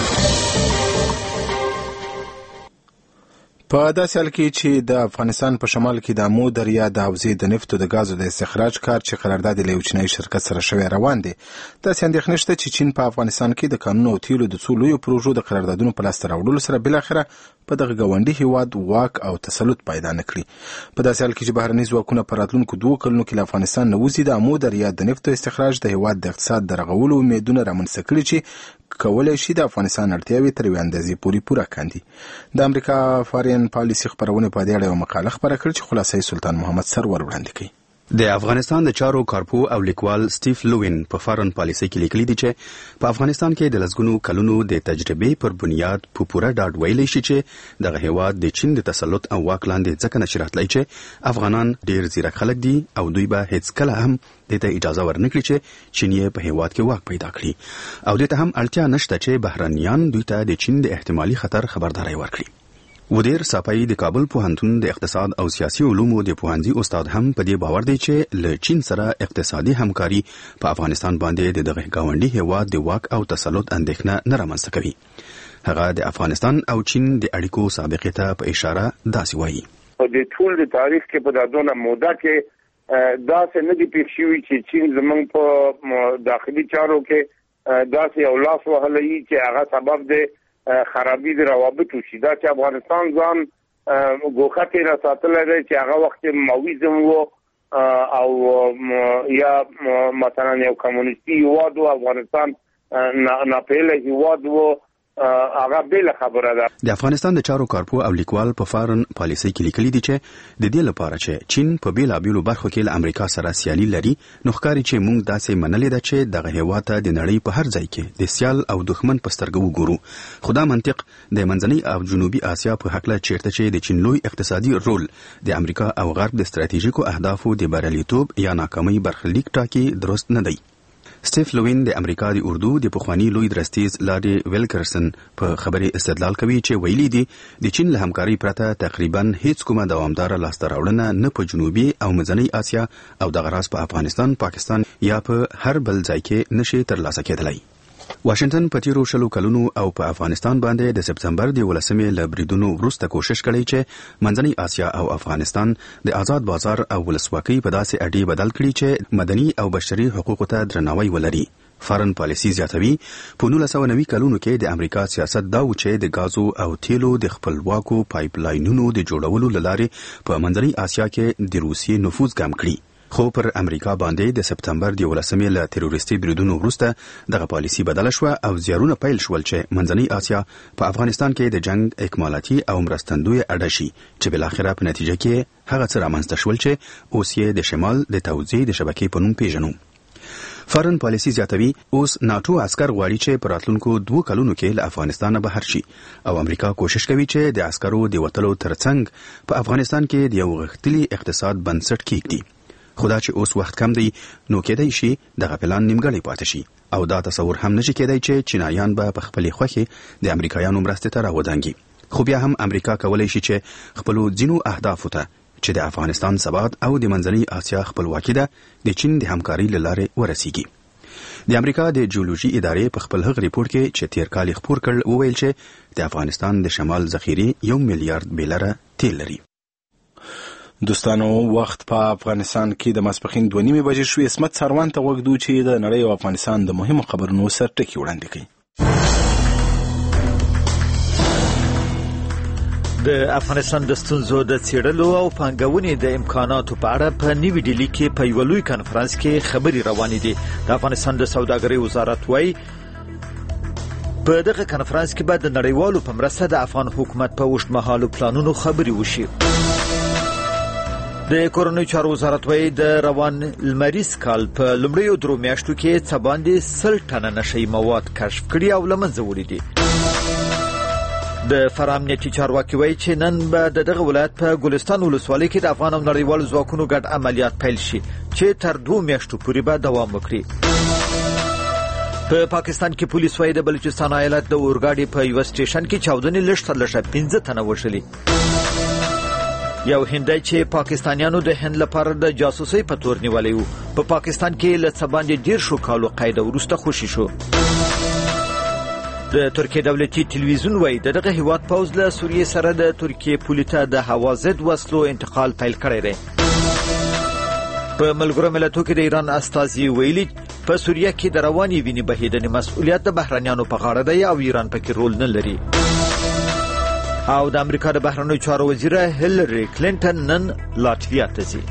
A: په داسې حال کې چې د افغانستان په شمال کې د امو دریا د حوزې د نفتو د غازو د استخراج کار چې قرارداد له یو چینایي شرکت سره شوی روان دی، داسې اندېښنه شته چې چین په افغانستان کې د قانون او تیلو د څو لویو پروژو د قراردادونو په لاسته راوړلو سره بالاخره په دغه ګاونډي هیواد واک او تسلط پیدا نه کړي. په داسې حال کې چې بهرني ځواکونه په راتلونکو 2 کلونو کې له افغانستان نه وځي، د امو دریا د نفتو استخراج د هیواد د اقتصاد د رغولو امیدونه رامنځته کړي چې کولای شي د افغانستان اړتیاوې تر یوې اندازې پورې پوره کاندي. د امریکا فارین پالیسي خبرونه په دې اړه یو مقاله خپره کړې چې خلاصې سلطان محمد سرور وړاندې کړي.
W: د افغانستان د چارو کارپو او لیکوال سټیف لوین په فارن پالیسي کې لیکلي دي چې په افغانستان کې د لسګونو کلونو د تجربې پر بنیاد په پوره ډاډ ویلی شي چې دغه هیواد د چین د تسلط او واک لاندې ځکه نشي راتلی چې افغانان ډیر زیرک خلک دي او دوی به هیڅ کله هم دته اجازه ورنکړي چې چین یې په هیواد کې واک پیدا کړي او دته هم اړتیا نشته چې بهرنیان دوی ته د چین د احتمالي خطر خبرداري ورکړي. ودیر صافی د کابل پوهنتون د اقتصاد او سیاسي علومو د پوهنځي استاد هم په دې باور دی چې له چین سره اقتصادي همکاري په افغانستان باندې دغه ګاونډي هیواد د واک او تسلط اندېښنه نه رامنځته کوي. هغه د افغانستان او چین د اړیکو سابقه ته په اشاره داسې وایي:
N: په دې ټول د تاریخ کې په دادونه موده کې داسې نه دی پیښ شوی چې چین زمونږ په داخلي چارو کې داسې یو لاس وهلی چې هغه سبب دی خرابي د روابطو شي. دا چې افغانستان ځان ګوښه تېره ساتلی دی چې هغه وخت ماویزم و او یا مثلا یو کمونیستي هیواد و، افغانستان ناپېیلی هیواد و، هغه بل خبره ده.
W: د افغانستان د چارو کارپو او لیکوال په فارن پالیسي کې لیکلي دي چې د دې لپاره چې چین په بیلابیلو برخو کې له امریکا سره سیالي لري نو ښکاري چې موږ داسې منلې ده چې دغه هیواد ته د نړۍ په هر ځای کې د سیال او دښمن په سترګو وګورو. خو دا منطق د منځنۍ او جنوبي اسیا په حق له چیرته چې د چین لوی اقتصادي رول د امریکا او غرب د ستراتیژیکو اهدافو د بریالیتوب یا ناکامۍ برخلیک ټاکي درست نه دی. سټیف لوین د امریکا د اردو د پخوانی لوی درستیز لاري ویلکرسن په خبري استدلال کوي چې ویلي دي د چین له همکاري پرته تقریبا هیڅ کومه دوامدار لاسته راوړنه نه په جنوبي او منځنۍ اسیا او د غراس په افغانستان، پاکستان یا په هر بل ځای کې نشي ترلاسه کېدلی. واشنگټن په تیرو 20 کلونو او په افغانستان باندې د سپتمبر د 18 له بریدونو وروسته کوشش کړی چې منځنۍ اسیا او افغانستان د آزاد بازار او ولسواکۍ په داسې اډې بدل کړي چې مدني او بشري حقوقو ته درناوی ولري. فارن پالیسي زیاتوي په 1990 کلونو کې د امریکا سیاست دا و چې د غازو او تیلو د خپلواکو پایپ لاینونو د جوړولو لاره په منځنۍ اسیا کې د روسیې نفوذ کم کړي. خو پر امریکا باندې د سپتمبر د 18 له تروریستي بریدونو وروسته دغه پالیسي بدله شو او زیارونه پیل شول چې منځنۍ اسیا په افغانستان کې د جنگ اکمالاتي او مرستندوی اډه شي چې بل اخر په نتیجه کې هغه څه رامنځته شول چې اوس یې د شمال د توزیع د شبکې په نوم پیژنو. فارن پالیسي زیاتوي اوس ناتو عسكر غواړي چې په راتلونکو 2 کلونو کې له افغانستان بهر شي او امریکا کوشش کوي چې د عسکرو د وټلو ترڅنګ په افغانستان کې د یو غښتلي اقتصاد بنسټ کېږدي. خدا چې اوس وخت کم دی نو کېدای شي دغه پلان نیمګړی پاتې شي او دا تصور هم نشي کېدای چې چینایان به په خپلې خوښې د امریکایانو مرستې ته راودانګي. خو بیا هم امریکا کولی شي چې خپلو ځینو اهدافو ته چې د افغانستان ثبات او د منځنۍ اسیا خپلواکي ده د چین د همکارۍ له لارې ورسیږي. د امریکا د جیولوژي ادارې په خپل هغه ریپورت کې چې تیر کال خپور کړ وویل چې د افغانستان د شمال ذخیرې 1 میلیارډ بیلره تیل لري.
A: دوستانو وخت په افغانستان کې د ماسپخین 2:30 بجې شوې. اسمت سروان ته وګدو چې د نړۍ او افغانستان د مهمو خبرونو سرټکی وړاندې کړي.
C: د افغانستان د ستونزو د څېړلو او پانګونې د امکاناتو په اړه په نیوي ډیلي کې په یو لوی کانفرنس کې خبرې روانې دي. د افغانستان د سوداګرۍ وزارت وايي په دغه کانفرنس کې به د نړیوالو په مرسته د افغان حکومت په اوږدمهالو پلانونو خبرې وشي. د کورنیو چارو وزارت وايي د روان لمریز کال په لومړیو 3 میاشتو کې څه باندې 100 ټنه نشئی مواد کشف کړي او له منځه وړي دي. د فراه امنیتي چارواکي وايي چې نن به دغه ولایت په ګلستان ولسوالۍ کې د افغان او نړیوالو ځواکونو ګډ عملیات پیل شي چې تر 2 میاشتو پورې به دوام وکړي. په پاکستان کې پولیس وايي د بلوچستان ایالت د اورګاډي په یو سټیشن کې چاودنې لږ تر لږه 15 تنه وشلي. یو هندی چې پاکستانیانو د هند لپاره د جاسوسۍ په تور نیولې وو په پاکستان کې له څه باندې 10 کالو قید وروسته خوشي شو. د ترکیه دولتي تلویزیون وايي دغه هیواد پوز له سوریې سره د ترکیه پولې ته د هوا ضد وسلو انتقال پیل کړی دی. په ملګرو ملتونو کې د ایران استازي ویلي په سوریه کې د رواني وینې بهیدنې مسؤلیت د بهرنیانو په غاړه دی او ایران پکې رول نه لري. او د امریکا د بهرنیو چارو وزیر هیلری کلینټن نن لاتویا ته ځي.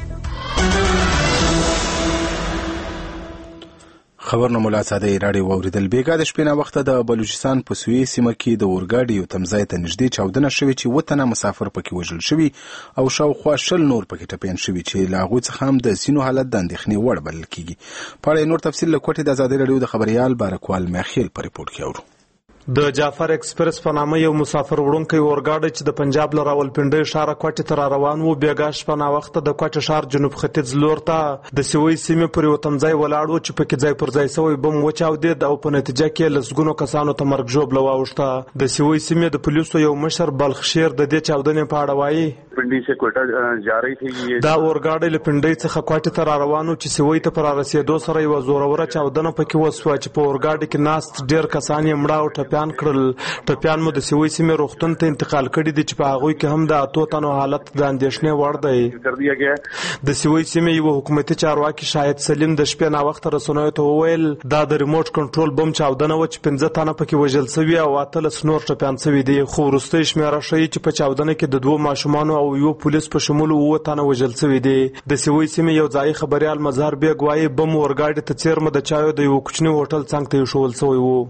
A: خبرونه مولا ساده راډیو اوریدل. بیګا د شپې نه وخت د بلوچستان په سوی سیمه کې د اورګاډي یو تمځای ته نږدې چاودنه شوې چې وطنه مسافر پکې وژل شوی او شاوخوا 20 نور پکې ټپيان شوی چې لا غوڅ هم د سینو حالت د اندېښنې وړ بلل کیږي. په اړه نور تفصیل له کوټې د آزادي راډیو د خبريال بارکوال میخیل په ریپورت کې اورو.
D: د جعفر ایکسپریس په نامه یو مسافر وړونکی اورګاډی چې د پنجاب له راولپنډۍ ښاره کوټې ته روان و بیګا شپه ناوخته د کوټې ښار جنوب ختیځ لور ته د سوی سیمې پر یو تمځای ولاړ و چې پکې ځای پر ځای سوی بم وچاودېد او په نتیجه کې لسګونو کسانو ته مرګ ژوبله واوښته. د سوی سیمې د پولیسو یو مشر بلخ شیر د دې چاودنې په اړه وایي
E: پنډۍ سے کوټه جا رہی تھی.
D: دا اورګاډی له پنډۍ څخه کوټې ته را روان و چې سوی ته پر رسیدو سره یو زوروره چاودنه پکې وسوه چې په اورګاډي کې ناست ډیر کسان یې مړه او ټپیان کړل. ټپیان مو د سوی سیمې روغتون ته انتقال کړي دي چې په هغوی کې هم د 8 تنو حالت د اندېښنې وړ دی. د سوی سیمې یو حکومتي چارواکي شاهد سلیم د شپې ناوخته رسنیو ته وویل دا د ریموټ کنټرول بم چاودنه و چې 15 تنه پکې وژل شوي او 8 نور ټپیان شوي دي. خو وروستۍ شمیره ښیي چې په چاودنه کې د 2 ماشومانو او او یو پولیس په شمول 9 تنه وژل شوي دي. د سوي سیمې یو ځای خبريال مظهر بیگ وايي بم ورګاډي ته چیرمه د چایو د یو کوچنی هوټل څنګ ته شول شوی وو.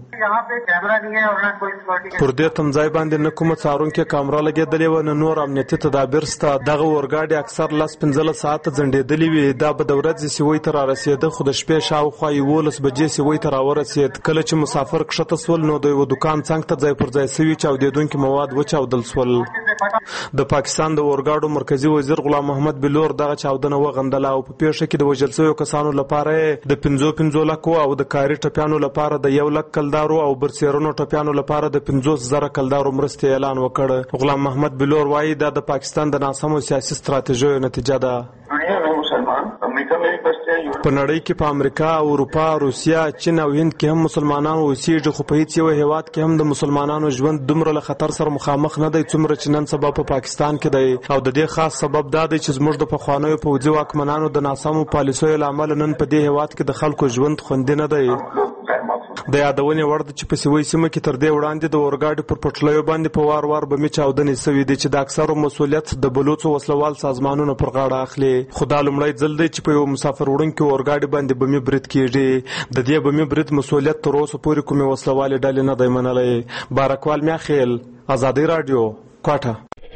D: پر دې تمځای باندې نه کومه څارونکې کیمرا لګېدلې و نه نور امنیتي تدابیر سته. دغه ورګاډي اکثر 15 ساعت ځنډېدلې وي. دا به د ورځې سوي ته رارسېده خو د شپې شاوخوا 11 بجې سوي ته راورسېد. کله چې مسافر کښته سول نو د یو دکان څنګ ته ځای پر ځای سوي چاودېدونکي مواد وچاودل سول. د پاکستان د اورګاډو مرکزی وزیر غلام محمد بلور دغه چاودنه وغندله او په پیښه کې د وژل شویو کسانو لپاره د 55 لکو او د کاري ټپیانو لپاره د 1 لک کلدارو او برسیرونو ټپیانو لپاره د 50,000 کلدارو مرستې اعلان وکړ. غلام محمد بلور وایي دا د پاکستان د ناسمو سیاسي ستراتیژیو نتیجه ده. په نړۍ کې په امریکا، اروپا، روسیا، چین او هند کې هم مسلمانانو اوسېږي خو په هیڅ یو هیواد کې هم د مسلمانانو ژوند دومره له خطر سره مخامخ نه دی څومره چې نن سبا په پاکستان کې دی. او د دې خاص سبب دا دی چې زموږ د پخوانیو پوځي واکمنانو د ناسمو پالیسیو له امله نن په دې هیواد کې د خلکو ژوند خوندي نه دی. د یادونې وړ ده چې په سوي سیمه کې تر دې وړاندې د اورګاډي پر پټلیو باندې په وار وار بمي چاودنې سوي دي چې د اکثرو مسؤلیت د بلوڅو وسلوال سازمانونو پر غاړه اخلي. خو دا لومړی ځل دی چې په یو مسافر وړونکي اورګاډي باندې بمي برید کیږي. د دې بمي برید مسؤلیت تر اوسه پورې کومې وسلوالې ډلې نه دی منلی. بارکوال میاخیل، ازادي رادیو، کوټه.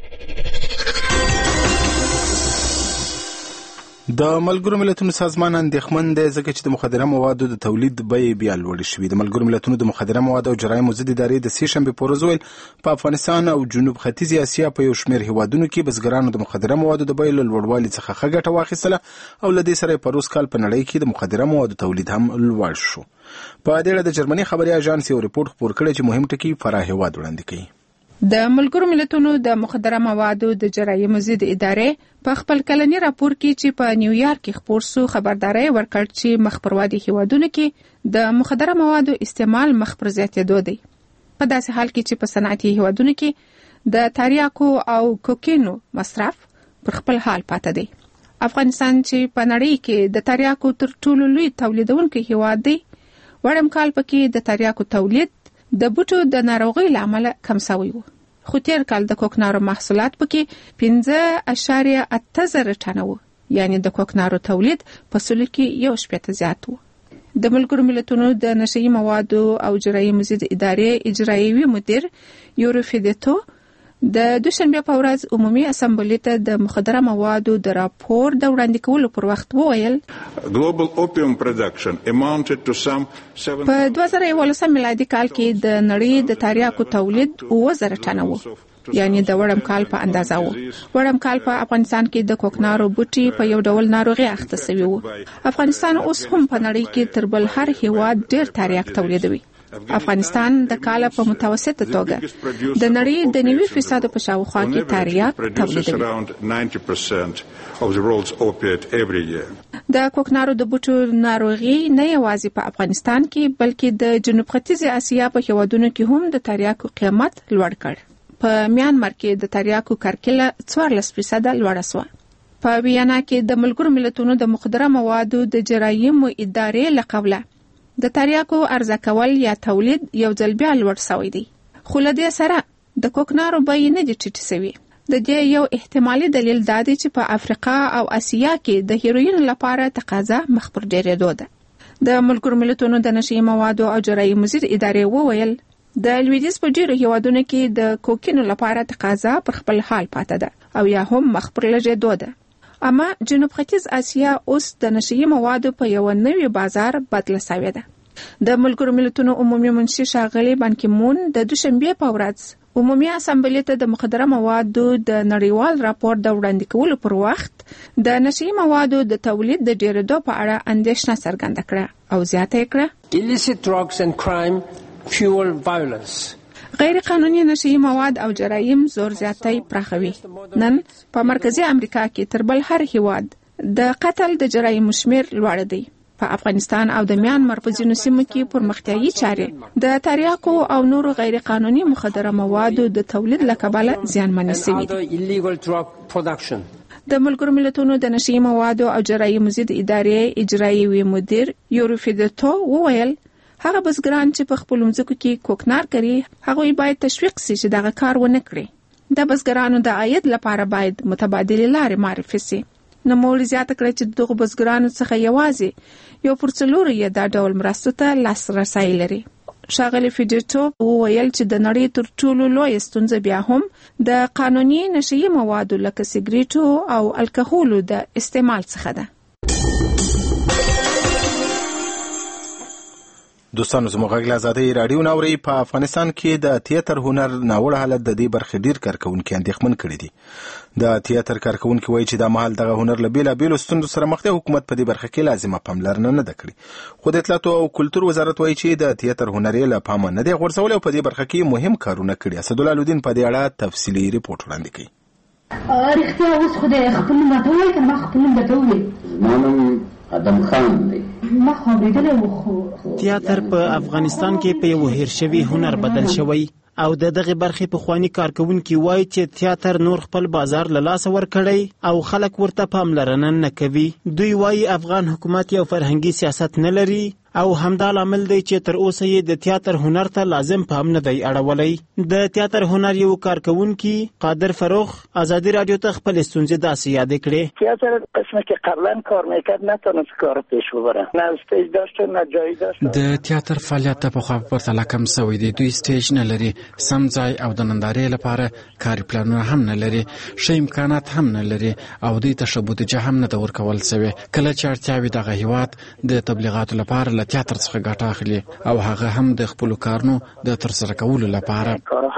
A: د ملګرو ملتونو سازمان اندېښمن دی ځکه چې د مخدره موادو د تولید بیې بیا لوړې شوې. د ملګرو ملتونو د مخدره موادو او جرایمو ضد ادارې د 3 شنبې په ورځ ویل په افغانستان او جنوب ختیځ اسیا په یو شمېر هیوادونو کې بزګرانو د مخدره موادو د بیې له لوړوالي څخه ښه ګټه واخیستله او له دې سره په روز کال په نړۍ کې د مخدره موادو تولید هم لوړ شو. په دې اړه د جرمني خبري اژانس یو ریپورت خپور کړی چې مهم ټکي فراه هیواد وړاندې کوي.
F: د ملګرو ملتونو د مخدره موادو د جرایمو ضد ادارې په خپل کلنی راپور کې چې په نیویارک کې خپور شو خبرداري ورکړ چې مخ پر وادي هیوادونو کې د مخدره موادو استعمال مخ پر زیاتېدو دی. په داسې حال کې چې په صنعتي هیوادونو کې د تریاکو او کوکینو مصرف پر خپل حال پاتې دی. افغانستان چې په نړۍ کې د تریاکو تر ټولو لوی تولیدونکي هیواد دی، وړم کال پکې د تریاکو تولید د بوټو د ناروغۍ لامل کم شوی و. خو تیر کال د کوکنارو محصولات پکې 15.8 زره ټنه وو، یعنی د کوکنارو تولید په سلو کې 1.8 زیات وو. د ملګرو ملتونو د نشئی موادو او جرایمو ضد ادارې اجرایوي مدیر یوروفیدتو د دوشنبه په ورځ عمومي اسمبلی ته د مخدره موادو د راپور د وړاندې کولو پر وخت وویل
H: Global opium production amounted to some 7
F: په 2011 میلادي کال کې د نړۍ د تریاکو تولید 9,000 ټنه وو، یعنی د وړم کال په اندازه وو. وړم کال په افغانستان کې د کوکنارو بوټي په یو ډول ناروغي اخته شوی وو. افغانستان اوس هم په نړۍ کې تر بل هر هیواد ډیر تریاک تولیدوي. افغانستان د کال په متوسطه توګه د نړۍ د 90% په شاوخوا کې تریاک تولیدوي. د کوکنارو د بوټو ناروغي نه یوازې په افغانستان کې بلکې د جنوب ختیځ اسیا په هیوادونو کې هم د تریاکو قیمت لوړ کړ. په میانمار کې د تریاکو کرکله 14% لوړه شوه. په ویانا کې د ملګرو ملتونو د مخدره موادو د جرایمو ادارې له قبله د تریاکو عرضه کول یا تولید یو ځل بیا لوړ شوی دی. خو له دې سره د کوکنارو بیې نه دي ټیټې شوي. د دې یو احتمالي دلیل دا دی چې په افریقا او اسیا کې د هیروین لپاره تقاضا مخ پر ډیرېدو ده. د ملګرو ملتونو د نشئی موادو او جرایمو ضد ادارې وویل د لویدیځ په ډیرو هیوادونو کې د کوکینو لپاره تقاضا پر خپل حال پاتې ده او یا هم مخ پر لږېدو ده. اما جنوب ختیځ اسیا اوس د نشئی موادو په یو نوی بازار بدله شوی ده. د ملګرو ملتونو عمومي منشي ښاغلي بان کی مون د دوشنبه په ورځ عمومي اسمبلی ته د مخدره موادو د نړیوال راپور د وړاندې کولو پر وخت د نشئی موادو د تولید د ډیرېدو په اړه اندېښنه څرګنده کړه او زیاته کړه
J: illicit drugs and crime fuel violence.
F: غیر قانوني نشئی مواد او جرایم زور زیاتی پراخوي. نن په مرکزی امریکا کې تر بل هر هیواد د قتل د جرایمو شمیر لوړ دی. په افغانستان او د میانمار په ځینو سیمو کې پرمختیايي چارې د تریاکو او نورو غیر قانوني مخدره موادو د تولید له کبله زیانمنې شوي دي. د ملګرو ملتونو د نشئی موادو او جرایمو ضد ادارې اجرایوي مدیر یوروفیدتو وویل هغه بزګران چې په خپل ځمکو کې کوکنار کوي هغه باید تشویق شي چې دغه کار ونه کړي. د بزګرانو د عاید لپاره باید متبادل لارې معرفي شي. نو موري زیاته کړې چې دغه بزګرانو څخه یوازې یو پرڅلور یې دا ډول مرستو ته لاسرسی لري. ښاغلي فیډیټو وویل چې د نړۍ تر ټولو لویه ستونزه بیا هم د قانوني نشهیي موادو لکه سیګریټو او الکهولو د استعمال څخه ده.
A: دوستانو زموږ غږ له ازادۍ راډیو ناوري په افغانستان کې د تیاتر هنر ناوړه حالت د دې برخې ډیر کارکونکي اندېښمن کړي دي. د تیاتر کارکونکي وایي چې د مهال دغه هنر له بیلابیلو ستونزو سره مخ دی. حکومت په دې برخه کې لازمه پاملرنه نه ده کړې. خو د اطلاعاتو او کلتور وزارت وایي چې د تیاتر هنر یې له پامه نه دی غورځولی او په دې برخه کې مهم کارونه کړي. اسدالله الدین په دې اړه تفصیلي ریپورت وړاندې کوي.
B: رښتیا اوس خو د خپل نوم راته ووایي که ما خپل نوم درته ووایي؟ زما نوم ادم خان دی. ما خو اورېدلی و خو
K: تیاتر په افغانستان کې په یو هیر شوي هنر بدل شوی او د دغه برخې پخواني کارکونکي وایي چې تیاتر نور خپل بازار له لاسه ورکړی او خلک ورته پاملرنه نه کوي. دوی وایي افغان حکومت یو فرهنګي سیاست نه لري او همدا لامل دی چې تر اوسه یې د تیاتر هنر ته لازم پام نه دی اړولی. د تیاتر هنر یو کارکونکي قادر فروخ ازادي رادیو ته خپل ستونزې داسې یادې کړې.
L: تیاتر قسمه که قبلا کار میکرد نتونست کار پیش ببره، نه استیج داشت نه جایی داشت.
I: د تیاتر فعالیت ته پخوا په پرتله کم شوی دی. دوی استیج نه لري، سم ځای او د نندارې لپاره کاري پلانونه هم نه لري، ښه امکانات هم نه لري او دوی ته ښه بودیجه هم نه ده ورکول شوې. کله چې اړتیاوې دغه هیواد د تبلیغاتو لپاره تیاتر څخه ګټه اخلي او هغه هم د خپل کارونو د ترسره کولو لپاره.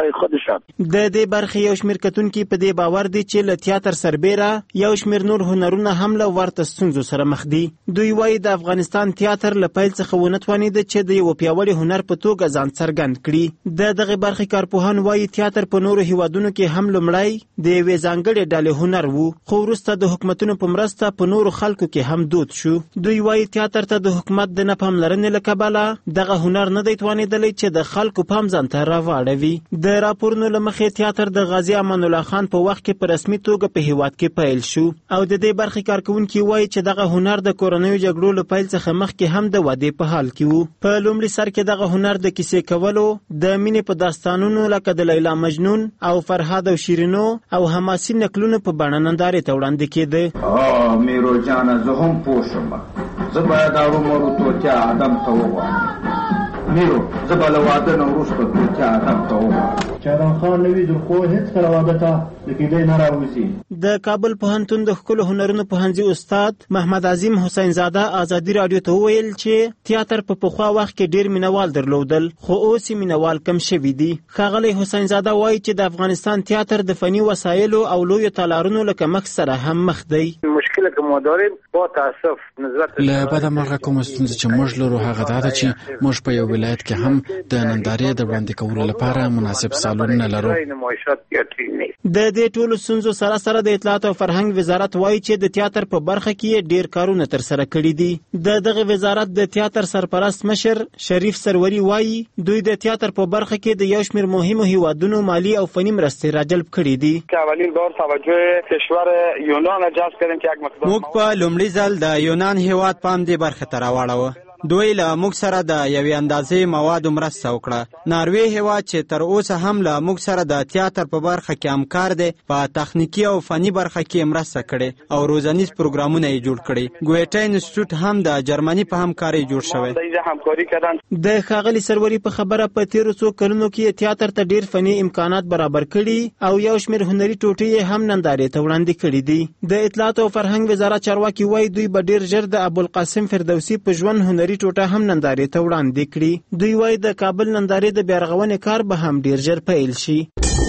K: د دې برخې یو شمېر کتونکي په دې باور دي چې له تیاتر سربیره یو شمېر نور هنرونه هم له ورته ستونزو سره مخ دي. دوی وایي د افغانستان تیاتر له پیل څخه ونه توانېده چې د یو پیاوړي هنر په توګه ځان څرګند کړي. د دغه برخې کارپوهان وایي تیاتر په نورو هیوادونو کې هم لومړی د یوې ځانګړې ډلې هنر و، خو وروسته د حکومتونو په مرسته په نورو خلکو کې هم دود شو. دوی وایي تیاتر ته د حکومت د نه پاملرنې له کبله دغه هنر نه دی توانېدلی چې د خلکو پام ځان ته راواړوي. د راپورونو له مخې تیاتر د غازي امان الله خان په وخت کې په رسمي توګه په هیواد کې پیل شو او د دې برخې کارکونکي وایي چې دغه هنر د کورنیو جګړو له پیل څخه مخکې هم د ودې په حال کې و. په لومړي سر کې دغه هنر د کیسې کولو، د مینې په داستانونو لکه د لیلا مجنون او فرهاد او شیرینو او حماسي نکلونو په بڼه نندارې ته وړاندې کېده.
X: میرو جانه زه هم پوه شوم، زه باید ارومرو توتیا ادم ته وغواړم. میرو زه به له واده نه وروسته توتیا ادم ته وغواړم. چې ادم خان نه وي در خو هېڅکله واده ته د کېدی نه راوځي.
K: د کابل پوهنتون د ښکلو هنرونو پوهنځي استاد محمد عظیم حسین زاده ازادي رادیو ته وویل چې تیاتر په پخوا وخت کې ډېر مینوال درلودل خو اوس یې مینوال کم شوي دي. ښاغلی حسین زاده وایي چې د افغانستان تیاتر د فني وسایلو او لویو تالارونو له کمښت سره هم مخ دی.
L: مشکل که ما داریم با تاسف نسبت
I: له بده مرغه کومه ستونزه چې موږ لرو هغه دا ده چې موږ په یو ولایت کې هم د نندارې د وړاندې کولو لپاره مناسب سالونونه لرو.
K: د دې ټولو ستونزو سره سره د اطلاعات او فرهنګ وزارت وایي چې د تیاتر په برخه کې ډېر کارونه ترسره کړي دي. د دغه وزارت د تیاتر سرپرست مشر شریف سروري وایي دوی د تیاتر په برخه کې د یو شمېر مهمو هیوادونو مالی او فني مرستې راجلب کړي دي.
Y: موږ په لومړي ځل د یونان هیواد پام دې برخه ته راواړوه. دوی له موږ سره د یوې اندازې موادو مرسته وکړه. ناروې هیواد چې تر اوسه هم له موږ سره د تیاتر په برخه کې همکار دی په تخنیکي او فني برخه کې مرسته کړې او روزنیز پروګرامونه یې جوړ کړي. ګویټه انسټیټیوټ هم د جرمني په همکارۍ جوړ شوی.
K: د ښاغلي سروري په خبره په تیرو څو کلونو کې تیاتر ته ډېر فني امکانات برابر کړي او یو شمېر هنري ټوټې هم نندارې ته وړاندې کړي دي. د اطلاعات او فرهنګ وزارت چارواکي وایي دوی به ډېر ژر د ابوالقاسم فردوسي په ژوند هنري ټوټه هم نندارې ته وړاندې کړي. دوی وایي د کابل نندارې د بیارغونې کار به هم ډېر ژر پیل شي.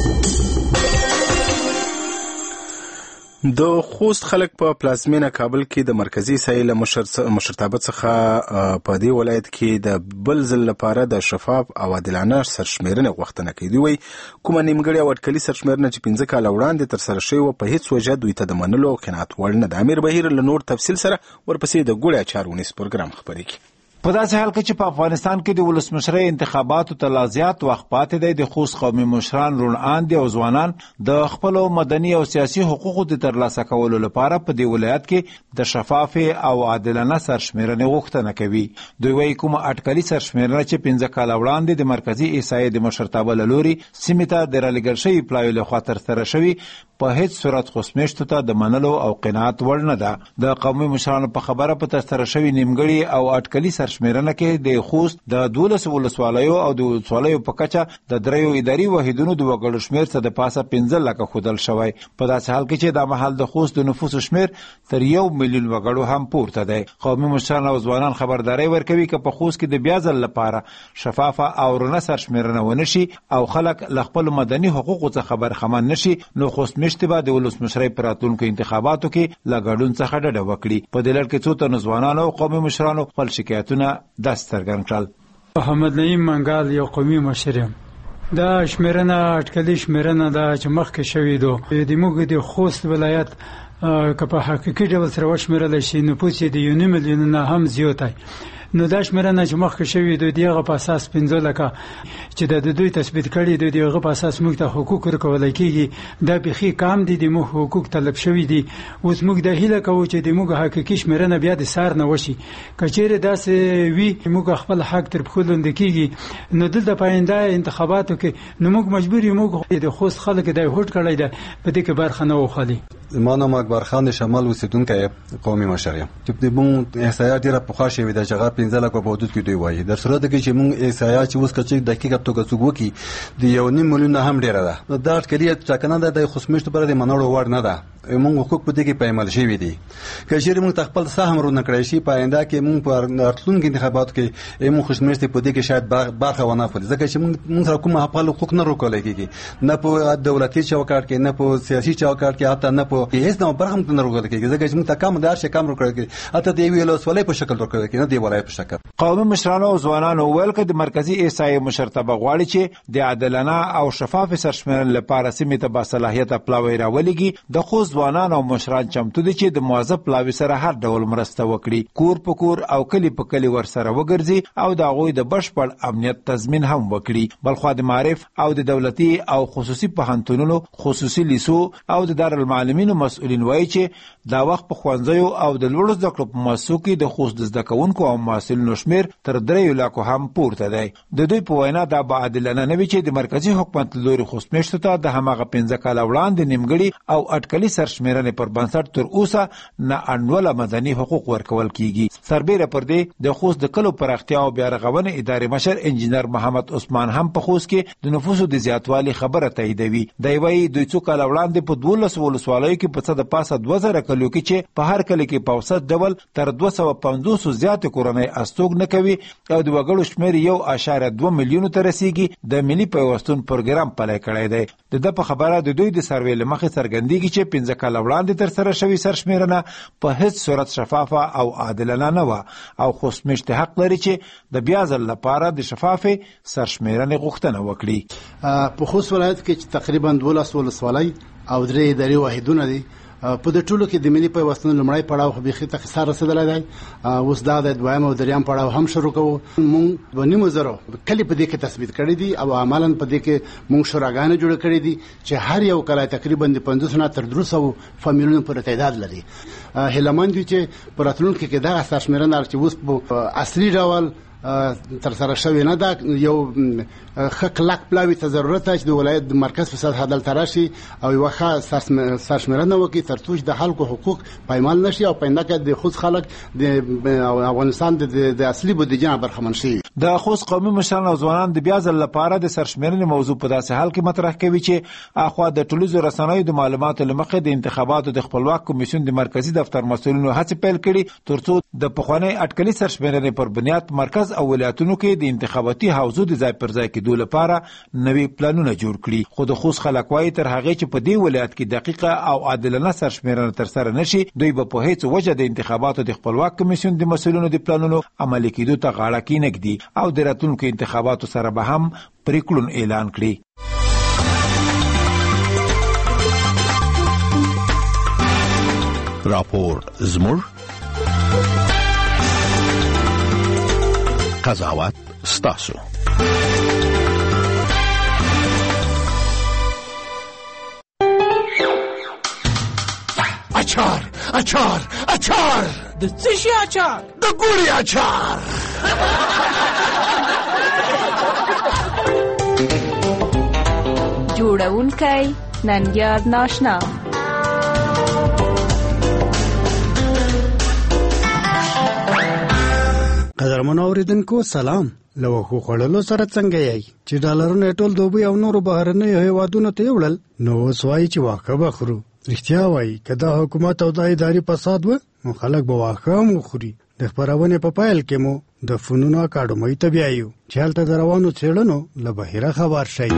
A: د خوست خلک په پلازمینه کابل کې د مرکزی سایل مشرتابه څخه په دې ولایت کې د بل ځل لپاره د شفاف او عادلانه سرشمیرنې غوښتنه کوي. وایي کومه نیمګړې او اټکلي سرشمیرنه چې 15 کاله وړاندې ترسره شوې وه په هیڅ وجه دوی ته د منلو او قناعت وړ نه ده. امیر بهیر له نور تفصیل سره ورپسې د ګوړې اچار ونیس پروګرام خپرې کړي.
G: په داسې حال کې چې په افغانستان کې د ولسمشرۍ انتخاباتو ته لا زیات وخت پاتې دی، د خوست قومي مشران روڼ اندي او ځوانان د خپلو مدني او سیاسي حقوقو د ترلاسه کولو لپاره په دې ولایت کې د شفاف او عادلانه سرشمېرنې غوښتنه کوي. دوی وايي کومه اټکلي سرشمېرنه چې 15 کاله وړاندې د مرکزي احصایې د مشرتابه له لوري سیمې ته د رالېږل شوي پلایو لخوا ترسره شوي په هیڅ صورت خوسمیشتو ته د منلو او قناعت وړ نه ده. د قومي مشرانو په خبره په ترسره شوي نیمګړي او اټکلي سرشمېرنه کې د خوست د 12 ولسوالیو او د ولسوالیو په کچه د 3 اداري واحدونو د وګړو شمېر څخه د پاسه 15 لکه ښودل شوی. په داسې حال کې چې دا مهال د خوست د نفوسو شمېر تر 1 میلیون وګړو هم پورته دی. قومي مشران او ځوانان خبرداري ورکوي چې په خوست کې د بیا ځل لپاره شفافه او رڼه سرشمېرنه ونشي او خلک له خپل مدني حقوقو څخه برخمن نشي، نو خوست مشتبه د ولسمشرۍ په راتلونکو انتخاباتو کې له ګډون څخه ډډه وکړي. په دې لړ کې څو تنو ځوانانو او قومي مشرانو خپل شکایتونه دست څرګند کړل.
M: محمد نعیم منګال یو قومي مشر یم. دا شمېرنه اټکلي شمېرنه ده چې مخکې شوې ده. د موږ د خوست ولایت که په حقیقي ډول سره وشمېرلی شي نفوس یې د 1 میلیون نه هم زیات دی. نو دا شمېرنه چې مخکې شوې ده د هغه په اساس 15 لکه چې د دوی تثبیت کړي دي، د هغه په اساس موږ ته حقوق ورکولی کېږي. دا بیخي کم دي، د موږ حقوق طلب شوي دي. اوس موږ دا هیله کوو چې د موږ حقیقي شمېرنه بیا د سار نه وشي. که چېرې داسې وي موږ خپل حق تر پښو لاندې کېږي، نو دلته په آینده انتخاباتو کې نو موږ مجبور یو موږ د خوست خلک دا هوډ کړی ده په دې کې برخه نه واخلي.
O: زما نوم اکبر خان د شمال اوسېدونکی قومي مشر یم. چې موږ احصایات ډېره پخوا شوې ده چې هغه 15 لکه په حدود کې دوی وایي. در صورت کې چې موږ احصایات چې اوس کچې دقیقه توګه څوک وکړي د 1 میلیون نه هم ډېره ده. دا اټکلي ټاکنه ده د خوسمیشتو پر د منلو وړ نه ده. موږ حقوق په دې کې پایمال شوي دي. که چېرې موږ خپل سهم ورونه کړی شي په آینده کې موږ په راتلونکي انتخاباتو کې موږ خوشمشتې په دې کې شاید برخه ونه اخلي، ځکه چې موږ سره کوم خپل حقوق نه روکولی کېږي، نه په دولتي چوکاټ کې، نه په سیاسي چوکاټ کې، حتی نه په هېڅ ډول برخه موږ نه روکولی کېږي، ځکه چې موږ ته کم د هر شي کم روکولی کېږي، حتی د یوې ولسوالۍ په شکل روکولی کېږي، نه د ولایت په شکل.
G: قومي مشرانو او ځوانانو وویل که د مرکزي احصایې مشرتابه غواړي چې د عادلانه او شفافې سرشمېرنې لپاره سیمې ته باصلاحیته پلاوی راولېږي، د خوست ځوانان او مشران چمتو دي چې د موظف پلاوي سره هر ډول مرسته وکړي، کور په کور او کلی په کلی ورسره وګرځي او د هغوی د بشپړ امنیت تضمین هم وکړي. بلخوا د معارف او د دولتي او خصوصي پوهنتونونو، خصوصي لیسو او د دارالمعلمینو مسؤلین وایي چې دا وخت په ښوونځیو او د لوړو زده کړو په مؤسسو کې د خوست د زده کوونکو او محصلینو شمېر تر 3 لکو هم پورته دی. د دوی په وینا دا به عادلانه نه وي چې د مرکزي حکومت له لوري خوستمیشتو ته د هماغه 15 کاله وړاندې نیمګړي او اټکلي سرشمېرنې پر بنسټ تر اوسه نه انډوله مدني حقوق ورکول کیږي. سربیره پر دې د خوست د کلو پراختیا او بیا رغونې ادارې مشر انجینر محمد عثمان هم په خوست کې د نفوسو د زیاتوالي خبره تاییدوي. دی وایي دوی څو کاله وړاندې په 12 ولسوالیو کې په څه د پاسه 2000 کلو کې چې په هر کلي کې په اوسط ډول تر 250 زیاتې کورنۍ استوګ نه کوي او د وګړو شمېر 1.2 میلیونو ته رسیږي. د ملي پیوستون پروګرام پلی کړی دی. د ده په خبره د دوی د سروې له مخې څرګندېږي چې 15 کاله وړاندې ترسره شوې سرشمېرنه په هیڅ صورت شفافه او عادلانه نه وه او خوستمیشت حق لري چې د بیا ځل لپاره د شفافې سرشمېرنې غوښتنه وکړي.
P: په خوست ولایت کې چې تقریبا 12 ولسوالۍ او 3 اداري واحدونه دي، په د ټولو کې د ملي پیوستون لومړی پړاو خو بیخي ته خساره رسېدلی دی. اوس دا د دویم او دریم پړاو هم شروع کوو. موږ 2.5 کلي په دې کې تثبیت کړي دي او عملاً په دې کې موږ شوراګانې جوړې کړي دي چې هر یو کلی تقریبا د 500 نه تر 300 فامیلونو پورې تعداد لري. هیله مند یو چې په راتلونکي کې دغه سرشمېرنه چې اوس په اصلي ډول ترسره شوې نه ده، یو ښه کلک پلاوي ته ضرورت ده چې د ولایت د مرکز په سطحه دلته راشي او یوه ښه سرشمېرنه وکړي تر څو چې د خلکو حقوق پایمال نشي او په آینده کې د خوست خلک د افغانستان د اصلي بودیجې نه برخمن شي.
G: د خوست قومي مشران او ځوانان د بیا ځل لپاره د سرشمېرنې موضوع په داسې حال کې مطرح کوي چې اخوا د ټولنیزو رسنیو د معلوماتو له مخې د انتخاباتو د خپلواک کمیسیون د مرکزي دفتر مسؤلینو هڅې پیل کړي تر څو د پخوانۍ اټکلي سرشمېرنې پر بنیاد مرکز او ولایتونو کې د انتخاباتي حوزو د ځای پر ځای کېدو لپاره نوي پلانونه جوړ کړي. خو د خوست خلک وایي تر هغې چې په دې ولایت کې دقیقه او عادلانه سرشمېرنه ترسره نشي، دوی به په هیڅ وجه د انتخاباتو د خپلواک کمیسیون د مسؤلینو د پلانونو عملي کېدو ته غاړه کېنږدي او د راتلونکو انتخاباتو سره به هم پریکړون اعلان کړي.
V: راپور زموږ
Q: قضاوت ستاسو.
R: اچار اچار اچار
S: د څه شي اچار؟
R: د ګوړې اچار.
T: جوړونکی ننګیال ناشنا.
U: قدرمن اوریدونکو سلام. لو خو خړلو سره څنګه یای چې ډالرونه ټول دوبي او نورو بهرنیو هیوادونو ته وړل نو سوای چې واخه بخرو. رښتیا وایي کدا حکومت او د اداري فساد و نو خلک به واخه مو خوري. د خبرونه په پایل کې مو د فنونو اکاډمۍ ته بیایو چې هلته د روانو څېړنو له بهیره خبر شي.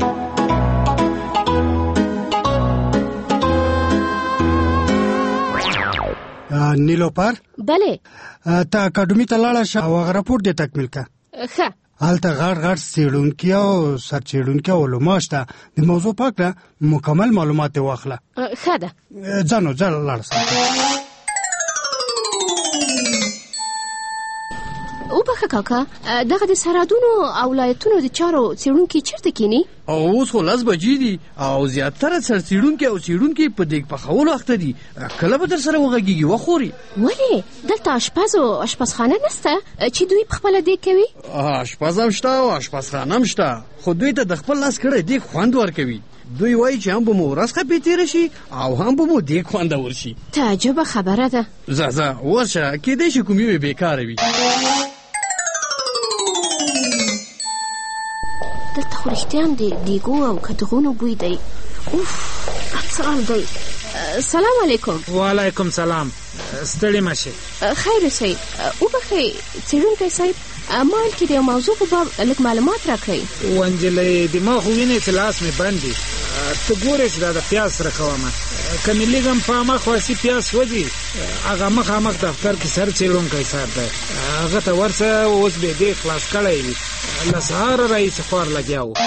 U: نیلوفر
Z: بله
U: ته اکاډمۍ ته لاړه شه او هغه راپور دې تکمیل کړه.
Z: ښه.
U: هلته غټ څېړونکي او سرچېړونکي علما شته. د موضوع په اړه مکمل معلومات واخله.
Z: ښه ده.
U: ځه لاړ شه.
Z: وبخه کاکا دغه د سرحدونو او ولایتونو د چارو څېړونکي چیرته کینی؟
S: اوس خو 10 بجې دي او زیاتره سرڅېړونکي او څېړونکي په دیګ پخولو اخته دي. کله به در سره وغږیږي وخوري؟
Z: ولې دلته اشپز او اشپزخانه نشته چې دوی په خپله دیګ کوي؟
S: اشپز هم شته او اشپزخانه هم شته، خو دوی ته د خپل لاس کړی دیګ خوند ورکوي. دوی وایي چې هم به مو ورځ خپې تېره شي او هم به مو دیګ خوندور شي.
Z: تعجبه خبره ده.
S: ځه ورشه، کېدای شي کوم یو بېکاره وي.
Z: دلته خو رښتیا هم د دیګو او کدغونو بوی دی. اوف څه حال دی. سلام علیکم.
S: وعلیکم سلام. ستړي مه شئ.
Z: خیر اوسئ. وبخئ څېړونکی صاحب، ما کې د یو موضوع په باب لږ معلومات راکړئ.
S: ونجلۍ دماغ خو وینې چې لاس مې بند دي. ته ګورې چې دا د پیاز سره کومه که مې لږ هم په مخ واسي پیاز سوځي هغه مخامخ دفتر کې سر څېړونکی صاحب دی، هغه ته ورسه اوس به دې خلاص کړی وي. له سهاره راهیسې خوار لګیا و.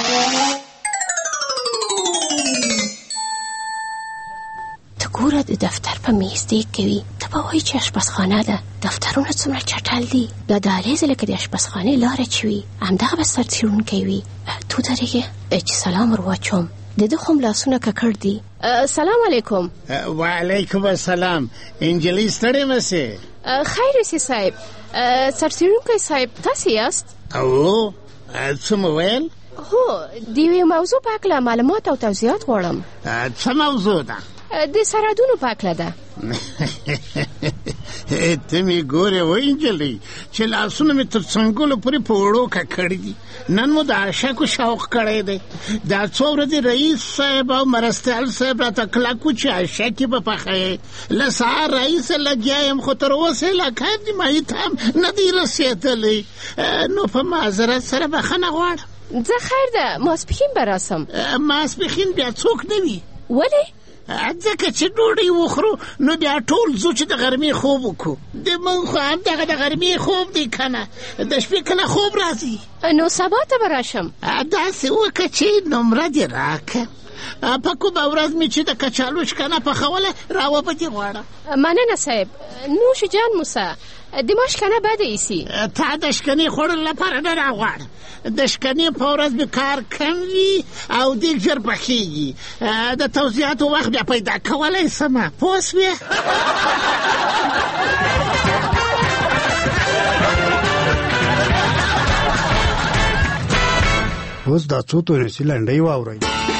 Z: ته ګوره د دفتر په میز دیګ کوي، ته به وایي چې اشپزخانه ده. دفترونه څومره چټل دي. دا دهلیزه لکه د اشپزخانې لاره چې وي همدغه به سر څېړونکی وي. تو درېږې چې سلام ور واچوم. د ده خو هم لاسونه ککړ دي. سلام علیکم.
U: وعلیکم السلام. انجلۍ ستړې مه سې.
Z: خیر اوسې صاحب. سر څېړونکی صاحب تاسې یاست؟
U: او څه مو ویل؟
Z: هو د یوې موضوع په هکله معلومات او توضیحات غواړم.
U: څه موضوع ده؟
Z: د سرحدونو په هکله ده.
U: ته مې ګورې وانجلۍ چې لاسونه مې تر څنګلو پورې په وړو ککړ دي. نن مو د اشکو شوق کړی دی. دا څو ورځې رئیس صاحب او مرستیال صاحب راته کلک وو چې اشکې به پخوې. له سهار راهیسې لګیا یم خو تر اوسه لا کار نیمایي ته هم نه دی رسېدلی. نو په معذرت سره بخښنه غواړم.
Z: زه خیر ده، ماسپښین به راسم.
U: ماسپښین بیا څوک نه وي.
Z: ولې؟
U: ځکه چې ډوډۍ وخورو نو بیا ټول ځو چې د غرمې خوب وکړو. د موږ خو همدغه د غرمې خوب دی که نه، د شپې کله خوب راځي.
Z: نو سبا ته به راشم.
U: داسې وکړه چې نمره دې راکړه. په کومه ورځ مې چې د کچالو شکنه پخوله راوبه دې غواړه.
Z: مننه صاحب. نوش جان موسی. د ما شکنه بده ایسي.
U: تا د شکنې خوړلو لپاره نه راغواړه. د شکنې په ورځ به کار کم وي او دیګ ژر پخېږي. د توضیحاتو وخت بیا پیدا کولی سمه. پوه سوې؟ اوس دا څو تورسي لنډۍ واورئ.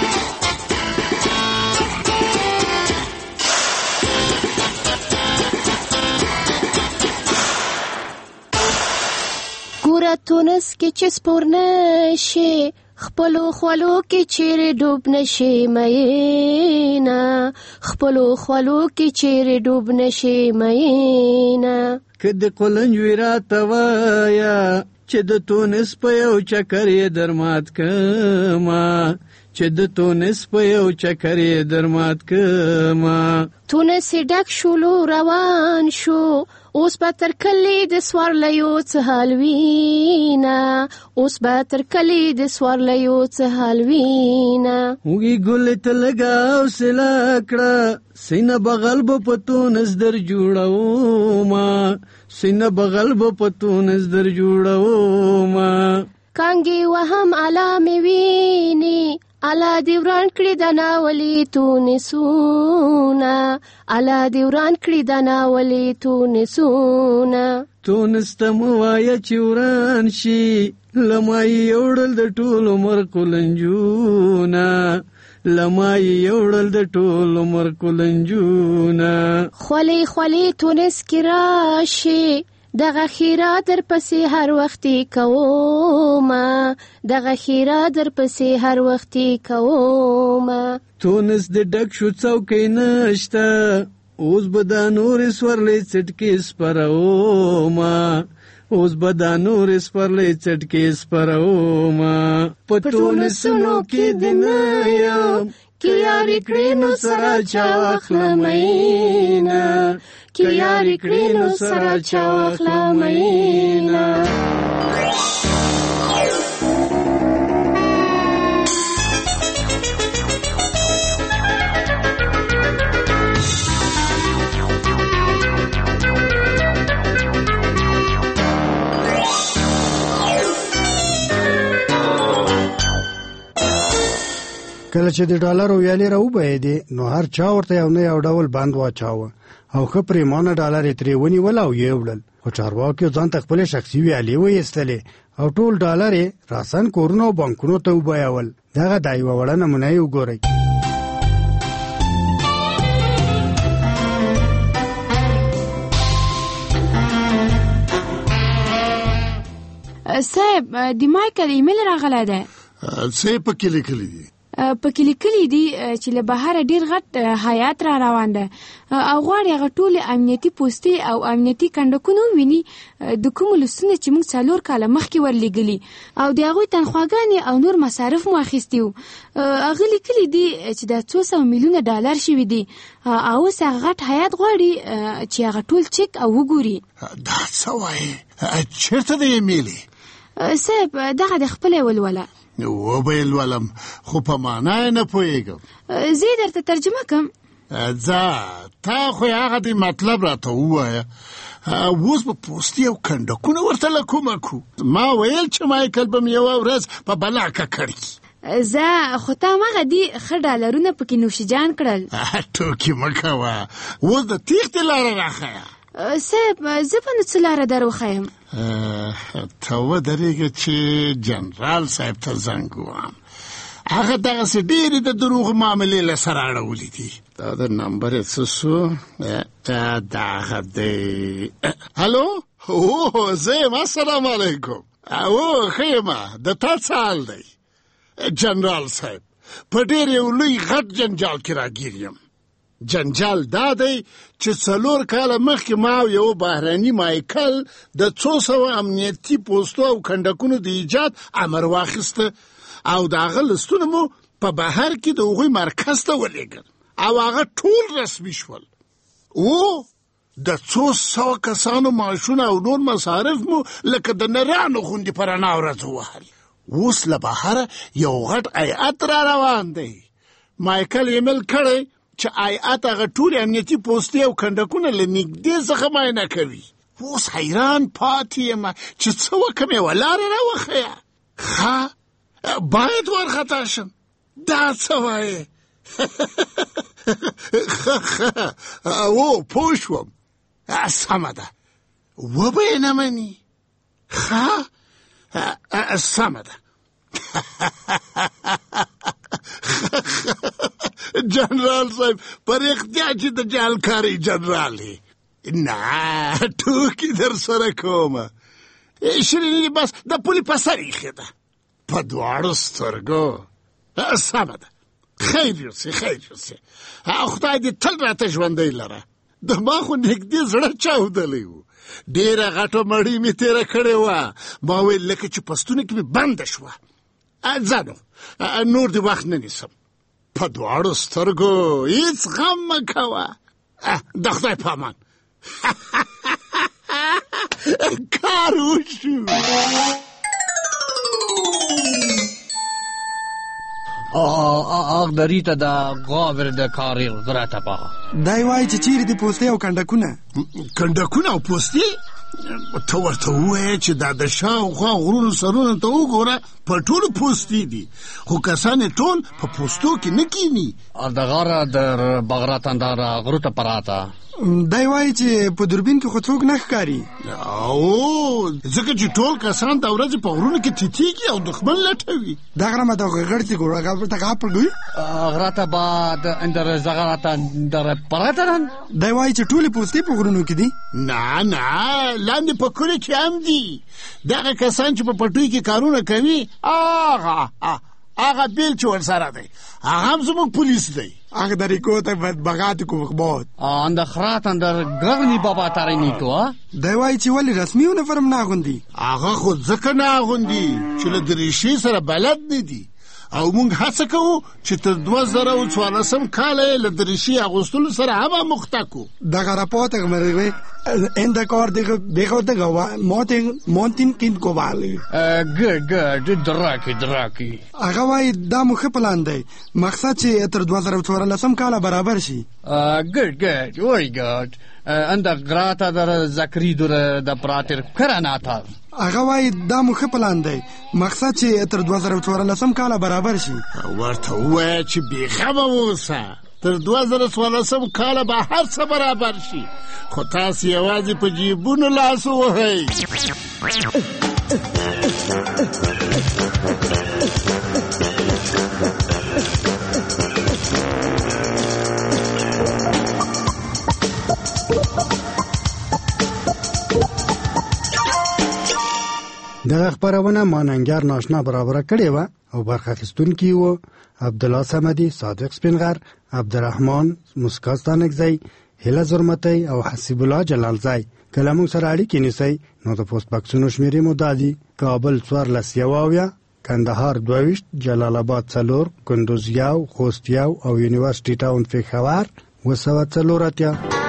Z: ګوره تونس کې چې سپور نشي، خپلو خولو کې چیرې ډوب نشي میینه، خپلو خولو کې چیرې ډوب نشي میینه.
S: که د قلنج وی راته وایه چې د تونس په یو چکر یې درمات کما، چې د تونس په یو چکر یې درمات کما.
Z: تونس ډک شولو روان شو، اوس به تر کلي د سوارلیو څه حال وینه، اوس به تر کلي د سوارلیو څه حال وینه.
S: وګي ګلې ته لږه حوصله کړه، سینه بغل به په تونس در جوړومه،
C: سینه بغل به په تونس در جوړومه
Z: کانګې وهم الا مې ویني الا دې وران کړي د ناولې تونسونه الا دې وران کړي د ناولې تونسونه
C: تونس ته مو وایه چې وران شي لمای یوړل د ټول عمر کلنجونه لمای یوړل د ټول عمر کلنجونه
Z: خولې خولې تونس کې راشي دغه خیره در پسې هر وختي کومه دغه خیره در پسې هر وختي کومه
C: تونس د ډک شو څوکۍ نشته اوس به دا نورې سورلۍ څټکې سپرومه اوس به دا نورې سپرلۍ څټکې سپرومه په تونسونو کې د نه یم که یارې کړې نو سره چا واخله مینه که یارې کړې نو سره چا واخله مینه
D: کله چې د ډالر او ویالې راوبهېدې نو هر چا ورته یو نه یو ډول بند واچاوه او ښه پرېمانه ډالر یې ترې ونیول او یې وړل خو چارواکو ځان ته خپلې شخصي ویالې وایستلې او ټول ډالر یې راسن کورونو او بانکونو ته وبهول دغه دا یوه وړه نمونه یې وګورئ
E: صاحب د مایکل ایمیل راغلی دی
U: څه یې پکې لیکلی دي
E: پکې لیکلي دي چې له بهره ډېر غټ هیات را روان ده او غواړي هغه ټولې امنیتي پوستې او امنیتي کنډکونه وویني د کومو لوستونه چې موږ 4 کاله مخکې ورلېږلي او د هغوی تنخواګانې او نور مصارف مو اخیستي وو هغه لیکلي دي چې دا 200 میلیونه ډالر شوي دي او اوس هغه غټ هیات غواړي چې هغه ټول چک او وګوري
U: دا څه وایې چېرته دی یې میلې
E: صاحب دغه د خپلې ولوله
U: وبیل ولم خو په معنا یې نه پوهېږم
E: زه یې درته ترجمه کړم
U: ځه تا خو یې هغه دې مطلب راته ووایه اوس به پوستې او کنډکونه ورته له کومه کړو ما ویل چې مایکل به م یوه ورځ په بلاکه کړي
E: زه خو تا همغه دي ښه ډالرونه پکې نوشیجان کړل
U: ټوکې مه کوه اوس د تېښتې لاره راښیه
E: صاحب زه به نو څه لاره در وښیم
U: ته ودرېږه چې جنرال صاحب ته زنګ ووهم هغه دغسې ډېرې د دروغ معاملې له سره اړولي دي دا د نمبر یې څه شو دغه دی هلو اوه زه یم السلام علیکم او ښه یمه د تا څه حال دی جنرال صاحب په ډېر یو لوی غټ جنجال کې راګیر یم جنجال دا دی چې 4 کاله مخکې ما یو بهراني مایکل د 200 امنیتي پوستو او کنډکونو د ایجاد امر واخیسته او د هغه لستونه مو په بهر کې د هغوی مرکز ته ولېږل او هغه ټول رسمي شول او د 200 کسانو معاشونه او نور مصارف مو لکه د نرانو غوندې په رڼا ورځ ووهل اوس له بهره یو غټ هیات را روان دی مایکل ایمیل کړی چې هیات هغه ټولې امنیتي پوستې او کنډکونه له نږدې څخه معاینه کوي اوس حیران پاتې یم چې څه وکړم یوه لاره راوښیه ښه باید وارخطا شم دا څه وایې ښه او پوه شوم سمه ده وبه یې نه مني ښه سمه ده جنرال صاحب پر اختیا چې د جالکاري جنرال یې نه ټوکې در سره کومه شیریني بس د پولې په سر ایښې ده په دواړو سترګو سمه ده خیر یوسې خیر یوسې خدای دې تل راته ژوندی لره د ما خو نږدې زړه چاودلی و ډېره غټه مړۍ مې تېره کړې وه ما ویل لکه چې په ستوني کې مې بنده شوه ځه نو نور دې وخت نه نیسم په دواړو سترګو هېڅ غم مه کوه د خدای په امان کار وشو
J: اغدریته د غابر د کاریر غره تپا
N: دای وای چې چیرې دي پوستې او کنډکونه
U: کنډکونه او پوستې ته ورته ووایه چې دا د شاوخوا غرونو سرونو ته وګوره په ټولو پوستې دي خو کسان یې ټول په پوستو کې نه کیني
B: د غاره د بغراتن د غرو ته پراته
D: دی وایي چې په دوربین کې خو څوک نه ښکاري
U: ځکه چې ټول کسان د ورځې په غرونو کې تیتیږي او دښمن لټوي
D: دا غره مته غړتي ګوره تا پړګوي
B: غراته با د اندر زغراته در پراترن
D: دی وایي چې ټولې پوستې په غرونو کې دي
U: نه لاندې په کلي کې هم دي دغه کسان چې په پټوي کې کارونه کوي هغه بیل چې ورسره دی هغه هم زموږ پولیس دی
D: هغه د ریکوته بغات کو مخبوط
B: اند خرات اندر غرنی بابا تارینی تو
D: دی وایي چې ولې رسمي یونیفورم نه اغوندي
U: هغه خو ځکه نه اغوندي چې له دریشي سره بلد نه دي او موږ هڅه کوو چې تر 2014 کال له دریشي اغوستلو سره هم مخته کو
D: دغه راپورټ غمروي ان د کار دغه مونتین کین کووالی
B: ګډ دراکی
D: هغه وایي دا مخه پلان دی مقصد چې تر 2014 کال برابر شي
B: ګډ وای ګډ اند غراته در زکری در د پراتر کراناته
D: هغه وایي دا مخه پلان دی مقصد چې تر 2014 کال برابر شي
U: ورته وایي چې بېخبه اوسه تر 2014 کال به هر څه برابر شي خو تاسو یوازې په جیبونو لاس وهئ
D: دغه خبرونه ماننګر ناشنا برابر کړي و او برخه اخیستونکي وو عبدالله صمدي صادق سپینغر عبدالرحمن مسکاستانکزی هله زرمتی او حسیب الله جلالزی کله موږ سره اړیکې نیسئ نو د پوسټ باکسونو شمیرې مو دا دي کابل 14 کندهار 22 جلال آباد 4 کندوز 1 خوست 1 او یونیورسيټي ټاون پېښور 204